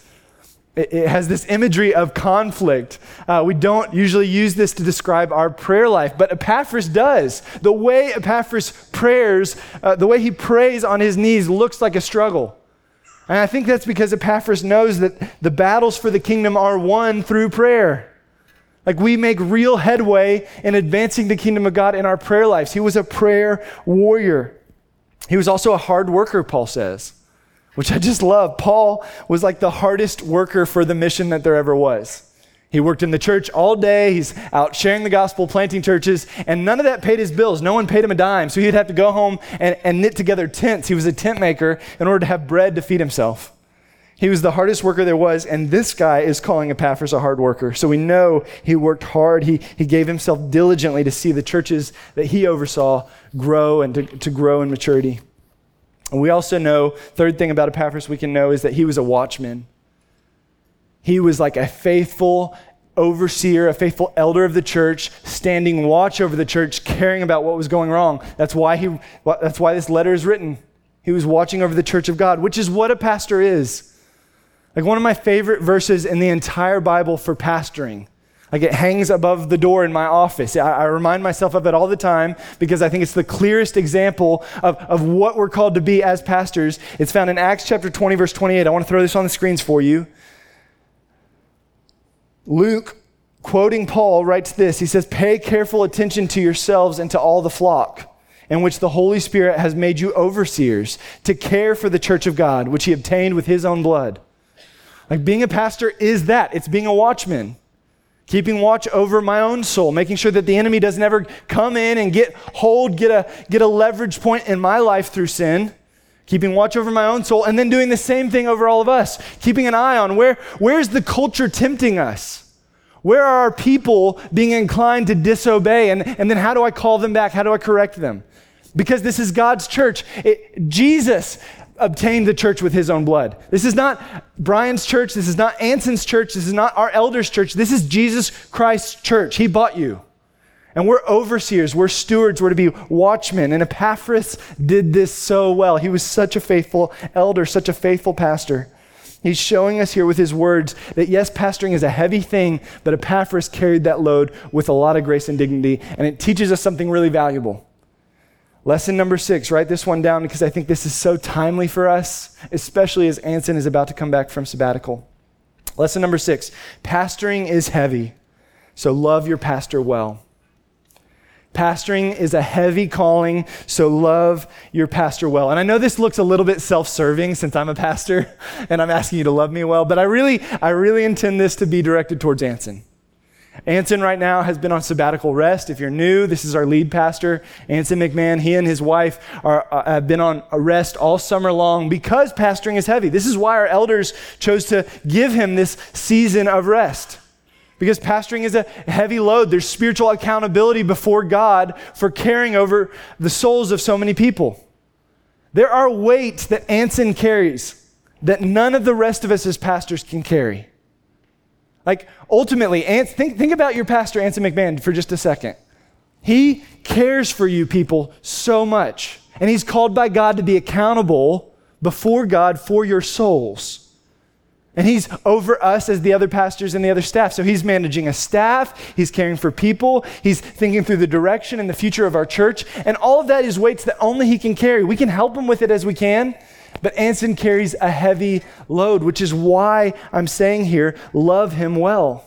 It has this imagery of conflict. Uh, we don't usually use this to describe our prayer life, but Epaphras does. The way Epaphras prayers, uh, the way he prays on his knees looks like a struggle. And I think that's because Epaphras knows that the battles for the kingdom are won through prayer. Like we make real headway in advancing the kingdom of God in our prayer lives. He was a prayer warrior. He was also a hard worker, Paul says, which I just love. Paul was like the hardest worker for the mission that there ever was. He worked in the church all day. He's out sharing the gospel, planting churches, and none of that paid his bills. No one paid him a dime, so he'd have to go home and, and knit together tents. He was a tent maker in order to have bread to feed himself. He was the hardest worker there was, and this guy is calling Epaphras a hard worker. So we know he worked hard. He, he gave himself diligently to see the churches that he oversaw grow and to, to grow in maturity. And we also know, third thing about Epaphras we can know is that he was a watchman. He was like a faithful overseer, a faithful elder of the church, standing watch over the church, caring about what was going wrong. That's why he. That's why this letter is written. He was watching over the church of God, which is what a pastor is. Like one of my favorite verses in the entire Bible for pastoring. Like it hangs above the door in my office. I, I remind myself of it all the time because I think it's the clearest example of, of what we're called to be as pastors. It's found in Acts chapter twenty, verse twenty-eight. I want to throw this on the screens for you. Luke, quoting Paul, writes this. He says, "Pay careful attention to yourselves and to all the flock, in which the Holy Spirit has made you overseers, to care for the church of God, which he obtained with his own blood." Like being a pastor is that. It's being a watchman. Keeping watch over my own soul, making sure that the enemy doesn't ever come in and get hold, get a, get a leverage point in my life through sin. Keeping watch over my own soul, and then doing the same thing over all of us. Keeping an eye on where, where's the culture tempting us? Where are our people being inclined to disobey? And, and then how do I call them back? How do I correct them? Because this is God's church. It, Jesus obtained the church with his own blood. This is not Brian's church. This is not Anson's church. This is not our elders' church. This is Jesus Christ's church. He bought you. And we're overseers. We're stewards. We're to be watchmen. And Epaphras did this so well. He was such a faithful elder, such a faithful pastor. He's showing us here with his words that yes, pastoring is a heavy thing, but Epaphras carried that load with a lot of grace and dignity. And it teaches us something really valuable. Lesson number six, write this one down because I think this is so timely for us, especially as Anson is about to come back from sabbatical. Lesson number six, pastoring is heavy, so love your pastor well. Pastoring is a heavy calling, so love your pastor well. And I know this looks a little bit self-serving since I'm a pastor and I'm asking you to love me well, but I really, I really intend this to be directed towards Anson. Anson right now has been on sabbatical rest. If you're new, this is our lead pastor, Anson McMahon. He and his wife are, uh, have been on a rest all summer long because pastoring is heavy. This is why our elders chose to give him this season of rest. Because pastoring is a heavy load. There's spiritual accountability before God for caring over the souls of so many people. There are weights that Anson carries that none of the rest of us as pastors can carry. Like, ultimately, think, think about your pastor, Anson McMahon, for just a second. He cares for you people so much, and he's called by God to be accountable before God for your souls. And he's over us as the other pastors and the other staff. So he's managing a staff, he's caring for people, he's thinking through the direction and the future of our church. And all of that is weights that only he can carry. We can help him with it as we can, but Anson carries a heavy load, which is why I'm saying here, love him well.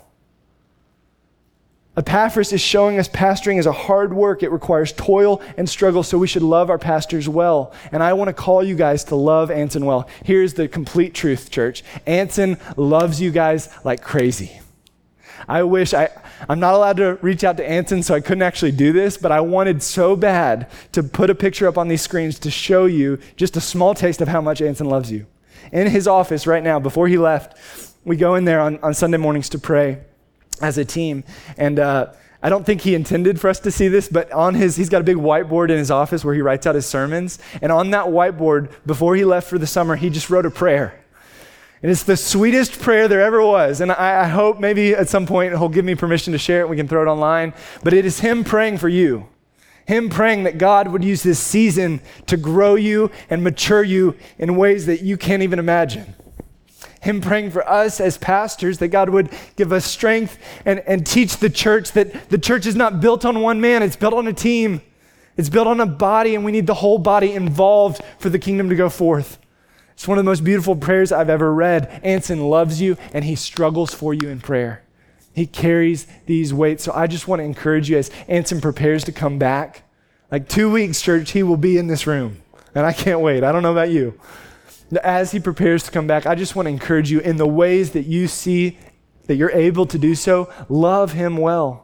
Epaphras is showing us pastoring is a hard work. It requires toil and struggle, so we should love our pastors well. And I want to call you guys to love Anson well. Here's the complete truth, church. Anson loves you guys like crazy. I wish I, I'm not allowed to reach out to Anson, so I couldn't actually do this, but I wanted so bad to put a picture up on these screens to show you just a small taste of how much Anson loves you. In his office right now, before he left, we go in there on, on Sunday mornings to pray as a team. And uh, I don't think he intended for us to see this, but on his, he's got a big whiteboard in his office where he writes out his sermons. And on that whiteboard, before he left for the summer, he just wrote a prayer. And it's the sweetest prayer there ever was. And I, I hope maybe at some point he'll give me permission to share it and we can throw it online. But it is him praying for you. Him praying that God would use this season to grow you and mature you in ways that you can't even imagine. Him praying for us as pastors that God would give us strength and, and teach the church that the church is not built on one man, it's built on a team. It's built on a body, and we need the whole body involved for the kingdom to go forth. It's one of the most beautiful prayers I've ever read. Anson loves you, and he struggles for you in prayer. He carries these weights. So I just want to encourage you as Anson prepares to come back. Like two weeks, church, he will be in this room, and I can't wait. I don't know about you. As he prepares to come back, I just want to encourage you in the ways that you see that you're able to do so, love him well.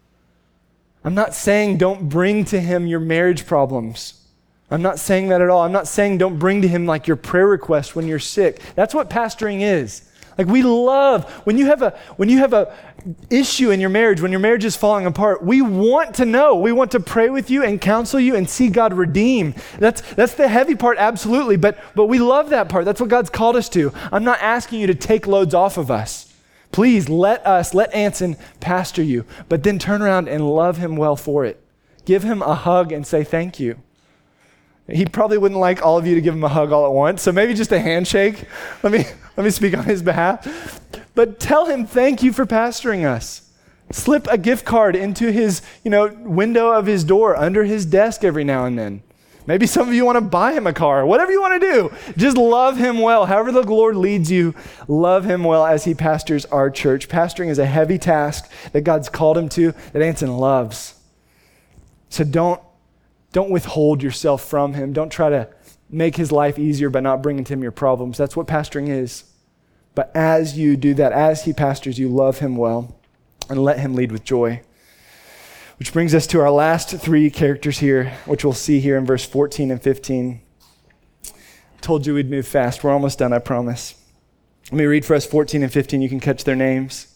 I'm not saying don't bring to him your marriage problems. I'm not saying that at all. I'm not saying don't bring to him like your prayer request when you're sick. That's what pastoring is. Like we love, when you have a when you have a issue in your marriage, when your marriage is falling apart, we want to know. We want to pray with you and counsel you and see God redeem. That's that's the heavy part, absolutely, but but we love that part. That's what God's called us to. I'm not asking you to take loads off of us. Please let us, let Anson pastor you, but then turn around and love him well for it. Give him a hug and say thank you. He probably wouldn't like all of you to give him a hug all at once, so maybe just a handshake. Let me let me speak on his behalf. But tell him thank you for pastoring us. Slip a gift card into his, you know, window of his door, under his desk every now and then. Maybe some of you want to buy him a car. Whatever you want to do, just love him well. However the Lord leads you, love him well as he pastors our church. Pastoring is a heavy task that God's called him to, that Anson loves. So don't Don't withhold yourself from him. Don't try to make his life easier by not bringing to him your problems. That's what pastoring is. But as you do that, as he pastors you, love him well and let him lead with joy. Which brings us to our last three characters here, which we'll see here in verse fourteen and fifteen. I told you we'd move fast. We're almost done, I promise. Let me read for us fourteen and fifteen. You can catch their names.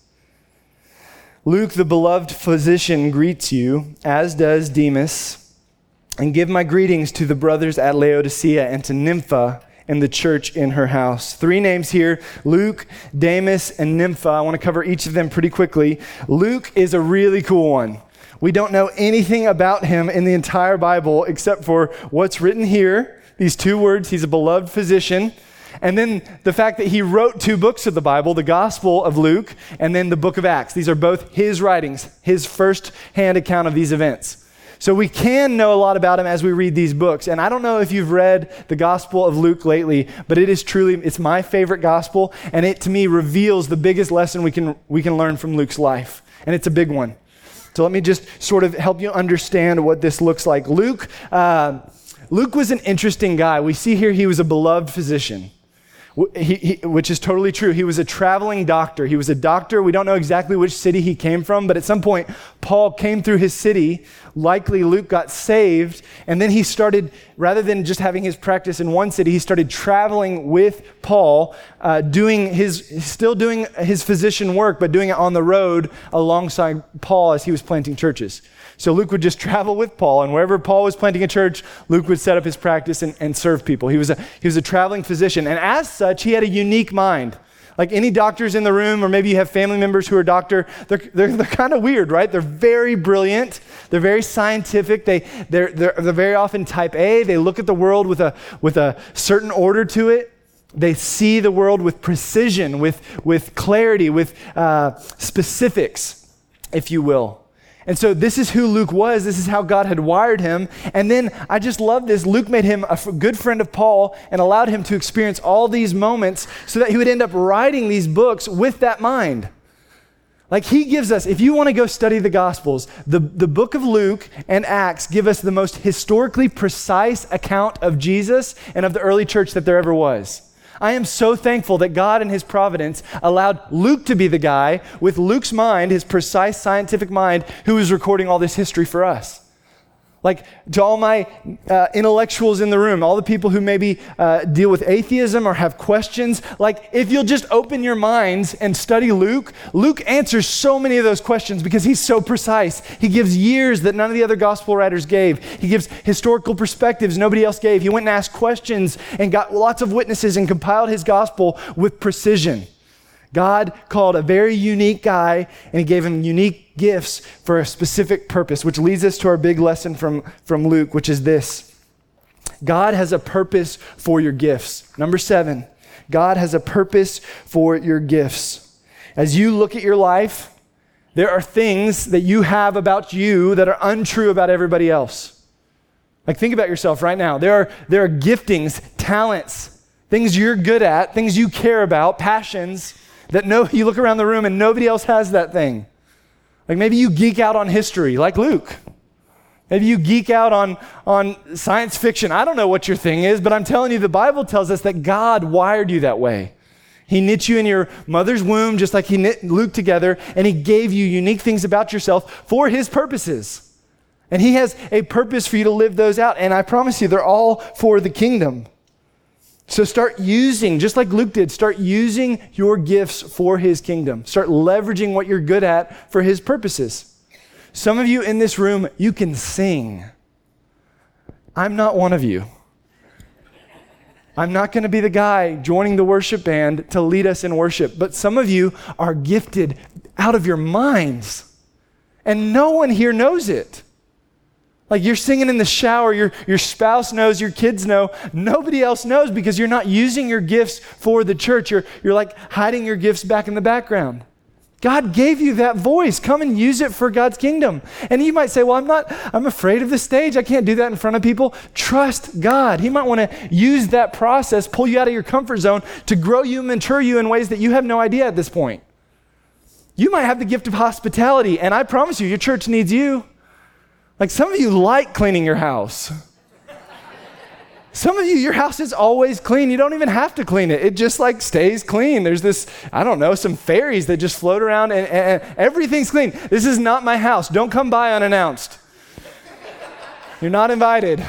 Luke, the beloved physician, greets you, as does Demas. And give my greetings to the brothers at Laodicea and to Nympha and the church in her house. Three names here, Luke, Demas, and Nympha. I want to cover each of them pretty quickly. Luke is a really cool one. We don't know anything about him in the entire Bible except for what's written here, these two words, he's a beloved physician. And then the fact that he wrote two books of the Bible, the Gospel of Luke and then the book of Acts. These are both his writings, his first-hand account of these events. So we can know a lot about him as we read these books. And I don't know if you've read the Gospel of Luke lately, but it is truly, it's my favorite gospel, and it to me reveals the biggest lesson we can we can learn from Luke's life. And it's a big one. So let me just sort of help you understand what this looks like. Luke, uh, Luke was an interesting guy. We see here he was a beloved physician. He, he, which is totally true. He was a traveling doctor. He was a doctor. We don't know exactly which city he came from, but at some point, Paul came through his city. Likely Luke got saved, and then he started, rather than just having his practice in one city, he started traveling with Paul, uh, doing his, still doing his physician work, but doing it on the road alongside Paul as he was planting churches. So Luke would just travel with Paul, and wherever Paul was planting a church, Luke would set up his practice and, and serve people. He was a he was a traveling physician, and as such, he had a unique mind. Like any doctors in the room, or maybe you have family members who are doctor, they're they're, they're kind of weird, right? They're very brilliant. They're very scientific. They they're, they're they're very often type A. They look at the world with a with a certain order to it. They see the world with precision, with, with clarity, with uh, specifics, if you will. And so this is who Luke was. This is how God had wired him. And then I just love this. Luke made him a f- good friend of Paul and allowed him to experience all these moments so that he would end up writing these books with that mind. Like he gives us, if you want to go study the Gospels, the, the book of Luke and Acts give us the most historically precise account of Jesus and of the early church that there ever was. I am so thankful that God in his providence allowed Luke to be the guy with Luke's mind, his precise scientific mind, who is recording all this history for us. Like to all my uh, intellectuals in the room, all the people who maybe uh, deal with atheism or have questions, like if you'll just open your minds and study Luke, Luke answers so many of those questions because he's so precise. He gives years that none of the other gospel writers gave. He gives historical perspectives nobody else gave. He went and asked questions and got lots of witnesses and compiled his gospel with precision. God called a very unique guy and he gave him unique gifts for a specific purpose, which leads us to our big lesson from, from Luke, which is this. God has a purpose for your gifts. Number seven, God has a purpose for your gifts. As you look at your life, there are things that you have about you that are untrue about everybody else. Like think about yourself right now. There are, there are giftings, talents, things you're good at, things you care about, passions, that no, you look around the room and nobody else has that thing. Like maybe you geek out on history like Luke. Maybe you geek out on, on science fiction. I don't know what your thing is, but I'm telling you, the Bible tells us that God wired you that way. He knit you in your mother's womb just like he knit Luke together, and he gave you unique things about yourself for his purposes. And he has a purpose for you to live those out, and I promise you, they're all for the kingdom. So start using, just like Luke did, start using your gifts for his kingdom. Start leveraging what you're good at for his purposes. Some of you in this room, you can sing. I'm not one of you. I'm not going to be the guy joining the worship band to lead us in worship, but some of you are gifted out of your minds, and no one here knows it. Like you're singing in the shower, your, your spouse knows, your kids know, nobody else knows because you're not using your gifts for the church. You're, you're like hiding your gifts back in the background. God gave you that voice. Come and use it for God's kingdom. And you might say, well, I'm not, I'm afraid of the stage. I can't do that in front of people. Trust God. He might want to use that process, pull you out of your comfort zone to grow you and mature you in ways that you have no idea at this point. You might have the gift of hospitality, and I promise you, your church needs you. Like some of you like cleaning your house. Some of you, your house is always clean. You don't even have to clean it. It just like stays clean. There's this, I don't know, some fairies that just float around and, and everything's clean. This is not my house. Don't come by unannounced. You're not invited.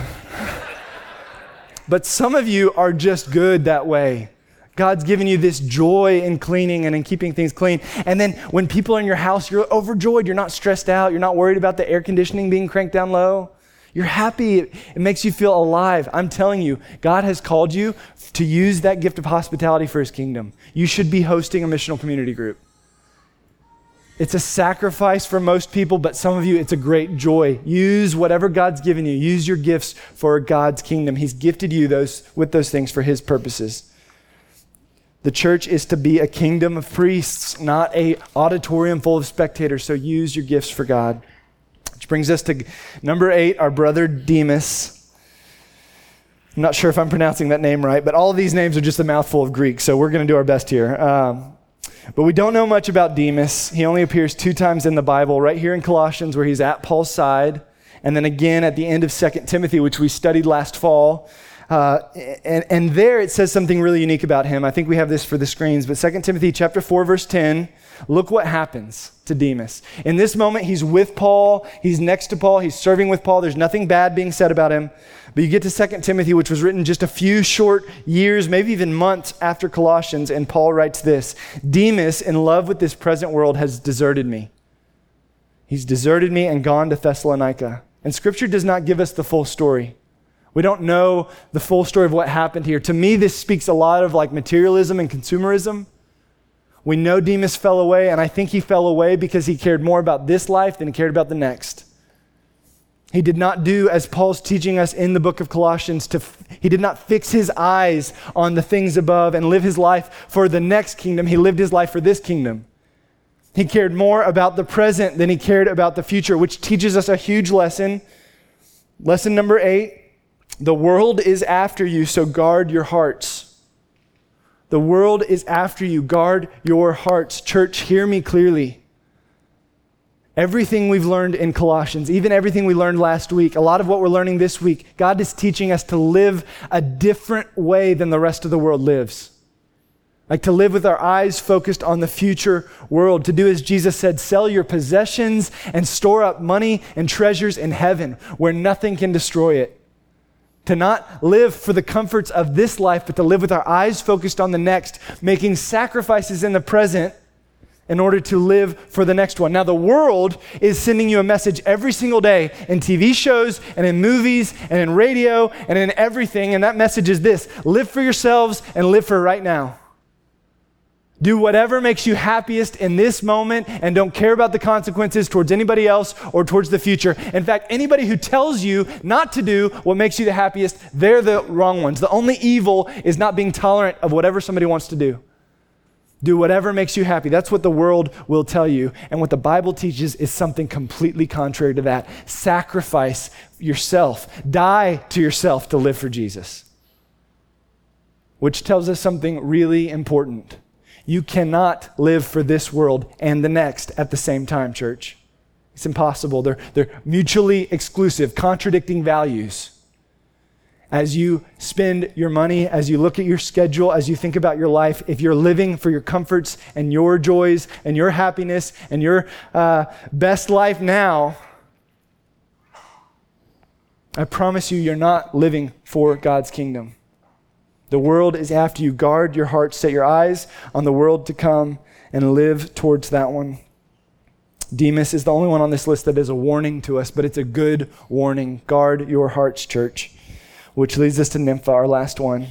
But some of you are just good that way. God's given you this joy in cleaning and in keeping things clean. And then when people are in your house, you're overjoyed. You're not stressed out. You're not worried about the air conditioning being cranked down low. You're happy. It, it makes you feel alive. I'm telling you, God has called you to use that gift of hospitality for his kingdom. You should be hosting a missional community group. It's a sacrifice for most people, but some of you, it's a great joy. Use whatever God's given you. Use your gifts for God's kingdom. He's gifted you those with those things for his purposes. The church is to be a kingdom of priests, not an auditorium full of spectators. So use your gifts for God. Which brings us to number eight, our brother Demas. I'm not sure if I'm pronouncing that name right, but all of these names are just a mouthful of Greek, so we're going to do our best here. Um, but we don't know much about Demas. He only appears two times in the Bible, right here in Colossians where he's at Paul's side, and then again at the end of Second Timothy, which we studied last fall. Uh, and, and there it says something really unique about him. I think we have this for the screens, but Second Timothy chapter four, verse ten, look what happens to Demas. In this moment, he's with Paul. He's next to Paul. He's serving with Paul. There's nothing bad being said about him. But you get to Second Timothy, which was written just a few short years, maybe even months after Colossians, and Paul writes this, Demas, in love with this present world, has deserted me. He's deserted me and gone to Thessalonica. And Scripture does not give us the full story. We don't know the full story of what happened here. To me, this speaks a lot of like materialism and consumerism. We know Demas fell away, and I think he fell away because he cared more about this life than he cared about the next. He did not do, as Paul's teaching us in the book of Colossians, to He did not fix his eyes on the things above and live his life for the next kingdom. He lived his life for this kingdom. He cared more about the present than he cared about the future, which teaches us a huge lesson. Lesson number eight, the world is after you, so guard your hearts. The world is after you, guard your hearts. Church, hear me clearly. Everything we've learned in Colossians, even everything we learned last week, a lot of what we're learning this week, God is teaching us to live a different way than the rest of the world lives. Like to live with our eyes focused on the future world, to do as Jesus said, sell your possessions and store up money and treasures in heaven where nothing can destroy it. To not live for the comforts of this life, but to live with our eyes focused on the next, making sacrifices in the present in order to live for the next one. Now, the world is sending you a message every single day in T V shows and in movies and in radio and in everything, and that message is this: live for yourselves and live for right now. Do whatever makes you happiest in this moment and don't care about the consequences towards anybody else or towards the future. In fact, anybody who tells you not to do what makes you the happiest, they're the wrong ones. The only evil is not being tolerant of whatever somebody wants to do. Do whatever makes you happy. That's what the world will tell you. And what the Bible teaches is something completely contrary to that. Sacrifice yourself. Die to yourself to live for Jesus. Which tells us something really important. You cannot live for this world and the next at the same time, church. It's impossible. They're, they're mutually exclusive, contradicting values. As you spend your money, as you look at your schedule, as you think about your life, if you're living for your comforts and your joys and your happiness and your uh, best life now, I promise you, you're not living for God's kingdom. The world is after you. Guard your heart, set your eyes on the world to come, and live towards that one. Demas is the only one on this list that is a warning to us, but it's a good warning. Guard your hearts, church. Which leads us to Nympha, our last one.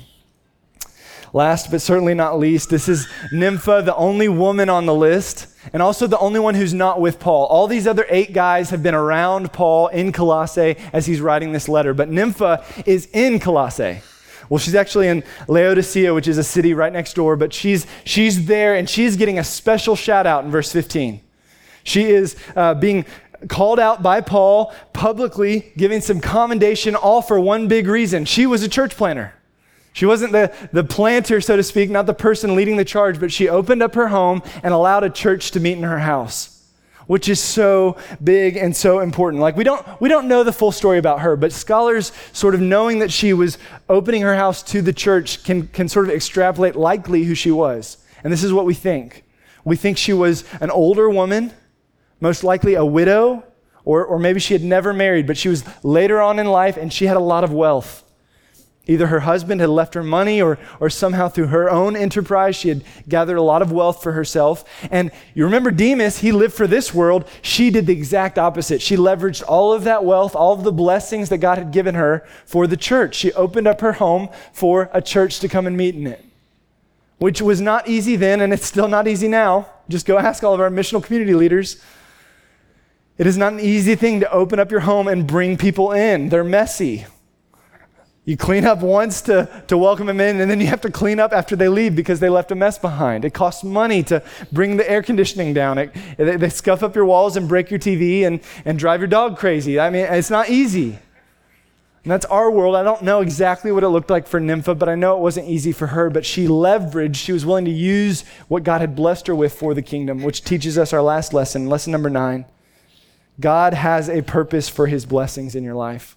Last but certainly not least, this is Nympha, the only woman on the list, and also the only one who's not with Paul. All these other eight guys have been around Paul in Colossae as he's writing this letter, but Nympha is in Colossae. Well, she's actually in Laodicea, which is a city right next door, but she's she's there, and she's getting a special shout out in verse fifteen. She is uh, being called out by Paul, publicly giving some commendation, all for one big reason. She was a church planter. She wasn't the, the planter, so to speak, not the person leading the charge, but she opened up her home and allowed a church to meet in her house, which is so big and so important. Like we don't we don't know the full story about her, but scholars sort of knowing that she was opening her house to the church can, can sort of extrapolate likely who she was. And this is what we think. We think she was an older woman, most likely a widow, or, or maybe she had never married, but she was later on in life and she had a lot of wealth. Either her husband had left her money or, or somehow through her own enterprise, she had gathered a lot of wealth for herself. And you remember Demas, he lived for this world. She did the exact opposite. She leveraged all of that wealth, all of the blessings that God had given her for the church. She opened up her home for a church to come and meet in it, which was not easy then, and it's still not easy now. Just go ask all of our missional community leaders. It is not an easy thing to open up your home and bring people in. They're messy. You clean up once to, to welcome them in, and then you have to clean up after they leave because they left a mess behind. It costs money to bring the air conditioning down. It, they, they scuff up your walls and break your T V and, and drive your dog crazy. I mean, it's not easy. And that's our world. I don't know exactly what it looked like for Nympha, but I know it wasn't easy for her. But she leveraged, she was willing to use what God had blessed her with for the kingdom, which teaches us our last lesson, lesson number nine. God has a purpose for his blessings in your life.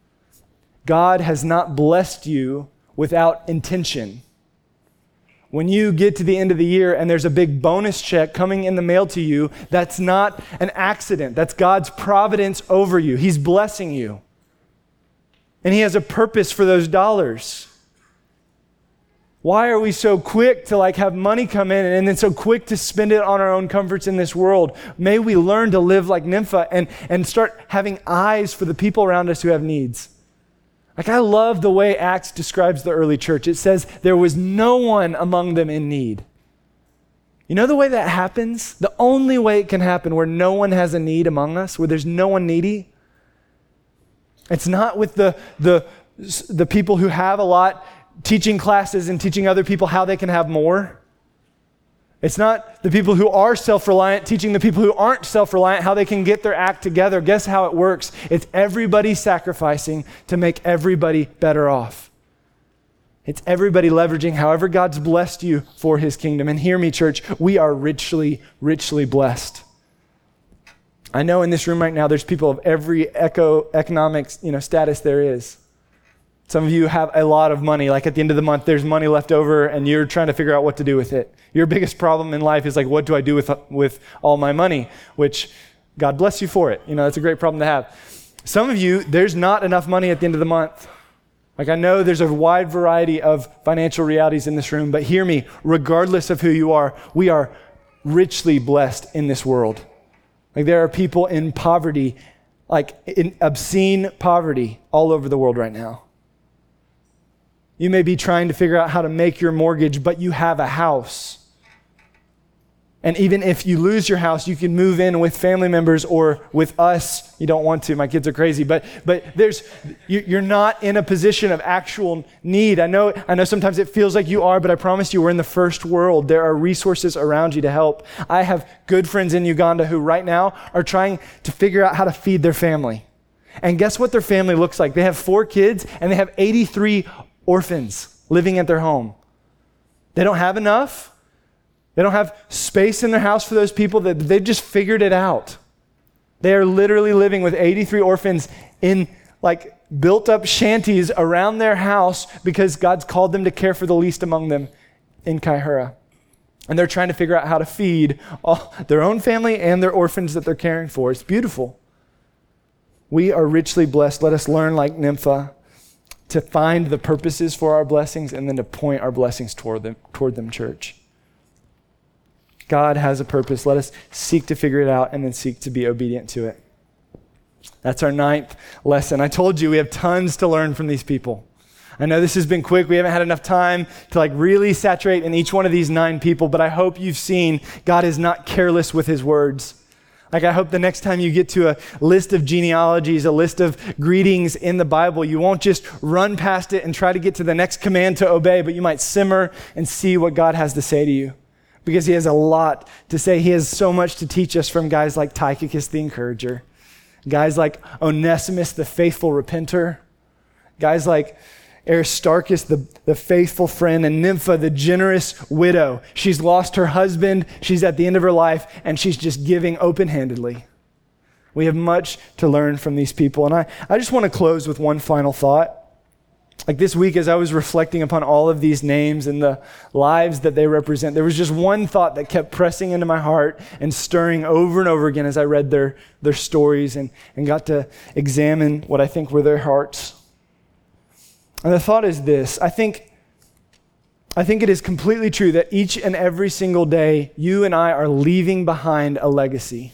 God has not blessed you without intention. When you get to the end of the year and there's a big bonus check coming in the mail to you, that's not an accident. That's God's providence over you. He's blessing you. And he has a purpose for those dollars. Why are we so quick to like have money come in and then so quick to spend it on our own comforts in this world? May we learn to live like Nympha and, and start having eyes for the people around us who have needs. Like I love the way Acts describes the early church. It says there was no one among them in need. You know the way that happens? The only way it can happen where no one has a need among us, where there's no one needy? It's not with the, the the people who have a lot teaching classes and teaching other people how they can have more. It's not the people who are self-reliant teaching the people who aren't self-reliant how they can get their act together. Guess how it works? It's everybody sacrificing to make everybody better off. It's everybody leveraging however God's blessed you for his kingdom. And hear me, church, we are richly, richly blessed. I know in this room right now, there's people of every eco economic you know, status there is. Some of you have a lot of money. Like at the end of the month, there's money left over and you're trying to figure out what to do with it. Your biggest problem in life is like, what do I do with, with all my money? Which God bless you for it. You know, that's a great problem to have. Some of you, there's not enough money at the end of the month. Like I know there's a wide variety of financial realities in this room, but hear me, regardless of who you are, we are richly blessed in this world. Like there are people in poverty, like in obscene poverty all over the world right now. You may be trying to figure out how to make your mortgage, but you have a house. And even if you lose your house, you can move in with family members or with us. You don't want to, my kids are crazy, but but there's you're not in a position of actual need. I know, I know sometimes it feels like you are, but I promise you we're in the first world. There are resources around you to help. I have good friends in Uganda who right now are trying to figure out how to feed their family. And guess what their family looks like? They have four kids and they have eighty-three orphans living at their home. They don't have enough. They don't have space in their house for those people. That they've just figured it out. They are literally living with eighty-three orphans in like built up shanties around their house because God's called them to care for the least among them in Kaihura. And they're trying to figure out how to feed all, their own family and their orphans that they're caring for. It's beautiful. We are richly blessed. Let us learn like Nympha to find the purposes for our blessings and then to point our blessings toward them, toward them, church. God has a purpose. Let us seek to figure it out and then seek to be obedient to it. That's our ninth lesson. I told you we have tons to learn from these people. I know this has been quick. We haven't had enough time to like really saturate in each one of these nine people, but I hope you've seen God is not careless with his words. Like I hope the next time you get to a list of genealogies, a list of greetings in the Bible, you won't just run past it and try to get to the next command to obey, but you might simmer and see what God has to say to you. Because he has a lot to say. He has so much to teach us from guys like Tychicus the encourager, guys like Onesimus the faithful repenter, guys like Aristarchus the, the faithful friend, and Nympha the generous widow. She's lost her husband, she's at the end of her life, and she's just giving open-handedly. We have much to learn from these people. And I, I just want to close with one final thought. Like this week, as I was reflecting upon all of these names and the lives that they represent, there was just one thought that kept pressing into my heart and stirring over and over again as I read their, their stories and, and got to examine what I think were their hearts. And the thought is this: I think, I think it is completely true that each and every single day, you and I are leaving behind a legacy.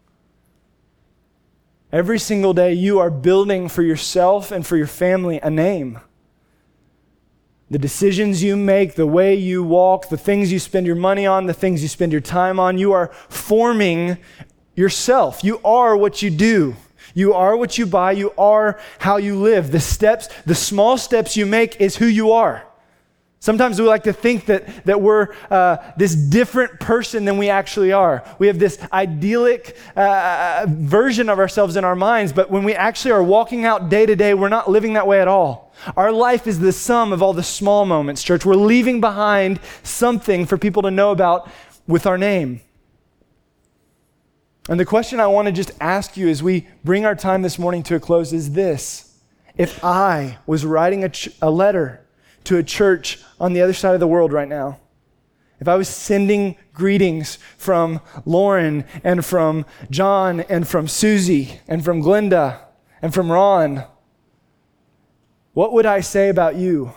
Every single day, you are building for yourself and for your family a name. The decisions you make, the way you walk, the things you spend your money on, the things you spend your time on, you are forming yourself. You are what you do. You are what you buy. You are how you live. The steps, the small steps you make is who you are. Sometimes we like to think that, that we're uh, this different person than we actually are. We have this idyllic uh, version of ourselves in our minds, but when we actually are walking out day to day, we're not living that way at all. Our life is the sum of all the small moments, church. We're leaving behind something for people to know about with our name. And the question I want to just ask you as we bring our time this morning to a close is this: if I was writing a, ch- a letter to a church on the other side of the world right now, if I was sending greetings from Lauren and from John and from Susie and from Glenda and from Ron, what would I say about you?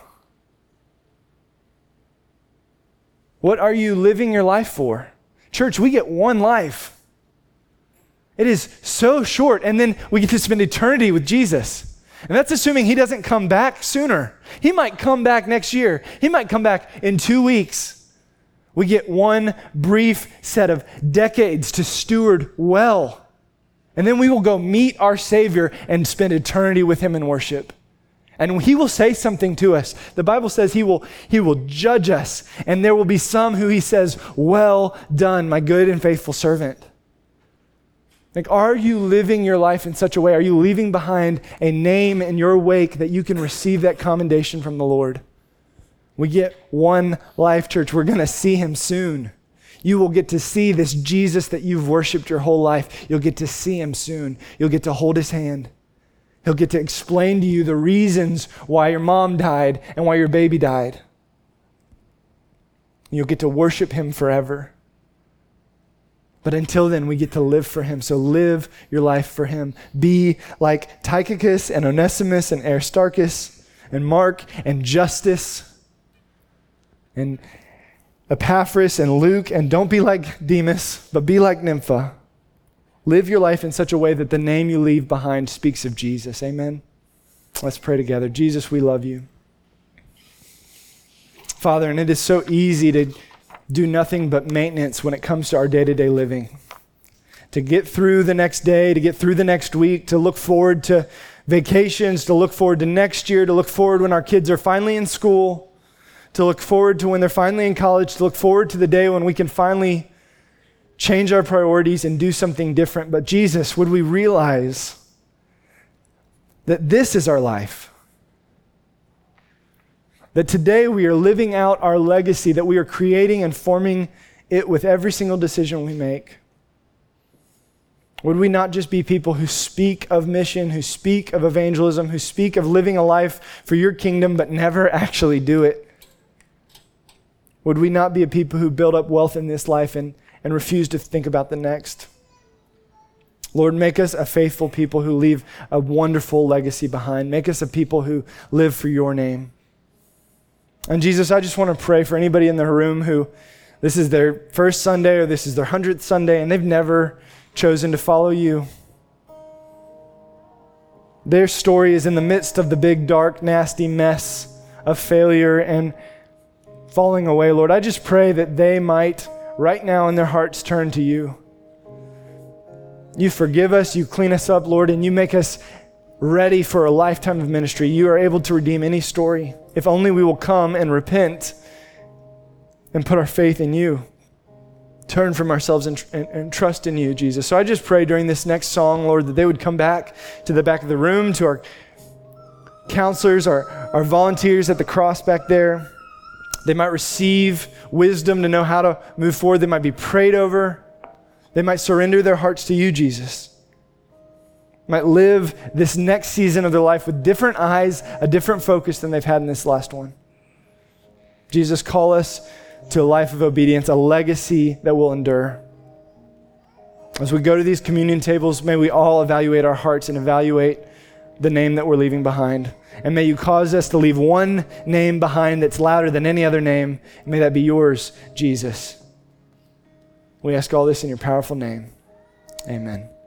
What are you living your life for? Church, we get one life. It is so short, and then we get to spend eternity with Jesus. And that's assuming he doesn't come back sooner. He might come back next year. He might come back in two weeks. We get one brief set of decades to steward well. And then we will go meet our Savior and spend eternity with him in worship. And he will say something to us. The Bible says he will, he will judge us, and there will be some who he says, well done, my good and faithful servant. Like, are you living your life in such a way? Are you leaving behind a name in your wake that you can receive that commendation from the Lord? We get one life, church. We're going to see him soon. You will get to see this Jesus that you've worshiped your whole life. You'll get to see him soon. You'll get to hold his hand. He'll get to explain to you the reasons why your mom died and why your baby died. You'll get to worship him forever. But until then, we get to live for him. So live your life for him. Be like Tychicus and Onesimus and Aristarchus and Mark and Justus and Epaphras and Luke. And don't be like Demas, but be like Nympha. Live your life in such a way that the name you leave behind speaks of Jesus. Amen? Let's pray together. Jesus, we love you. Father, and it is so easy to do nothing but maintenance when it comes to our day-to-day living. To get through the next day, to get through the next week, to look forward to vacations, to look forward to next year, to look forward when our kids are finally in school, to look forward to when they're finally in college, to look forward to the day when we can finally change our priorities and do something different. But Jesus, would we realize that this is our life? That today we are living out our legacy, that we are creating and forming it with every single decision we make. Would we not just be people who speak of mission, who speak of evangelism, who speak of living a life for your kingdom, but never actually do it? Would we not be a people who build up wealth in this life and, and refuse to think about the next? Lord, make us a faithful people who leave a wonderful legacy behind. Make us a people who live for your name. And Jesus, I just want to pray for anybody in the room who this is their first Sunday or this is their hundredth Sunday and they've never chosen to follow you. Their story is in the midst of the big, dark, nasty mess of failure and falling away. Lord, I just pray that they might right now in their hearts turn to you. You forgive us, you clean us up, Lord, and you make us ready for a lifetime of ministry. You are able to redeem any story. If only we will come and repent and put our faith in you. Turn from ourselves and, and, and trust in you, Jesus. So I just pray during this next song, Lord, that they would come back to the back of the room, to our counselors, our, our volunteers at the cross back there. They might receive wisdom to know how to move forward. They might be prayed over. They might surrender their hearts to you, Jesus. Might live this next season of their life with different eyes, a different focus than they've had in this last one. Jesus, call us to a life of obedience, a legacy that will endure. As we go to these communion tables, may we all evaluate our hearts and evaluate the name that we're leaving behind. And may you cause us to leave one name behind that's louder than any other name. And may that be yours, Jesus. We ask all this in your powerful name. Amen.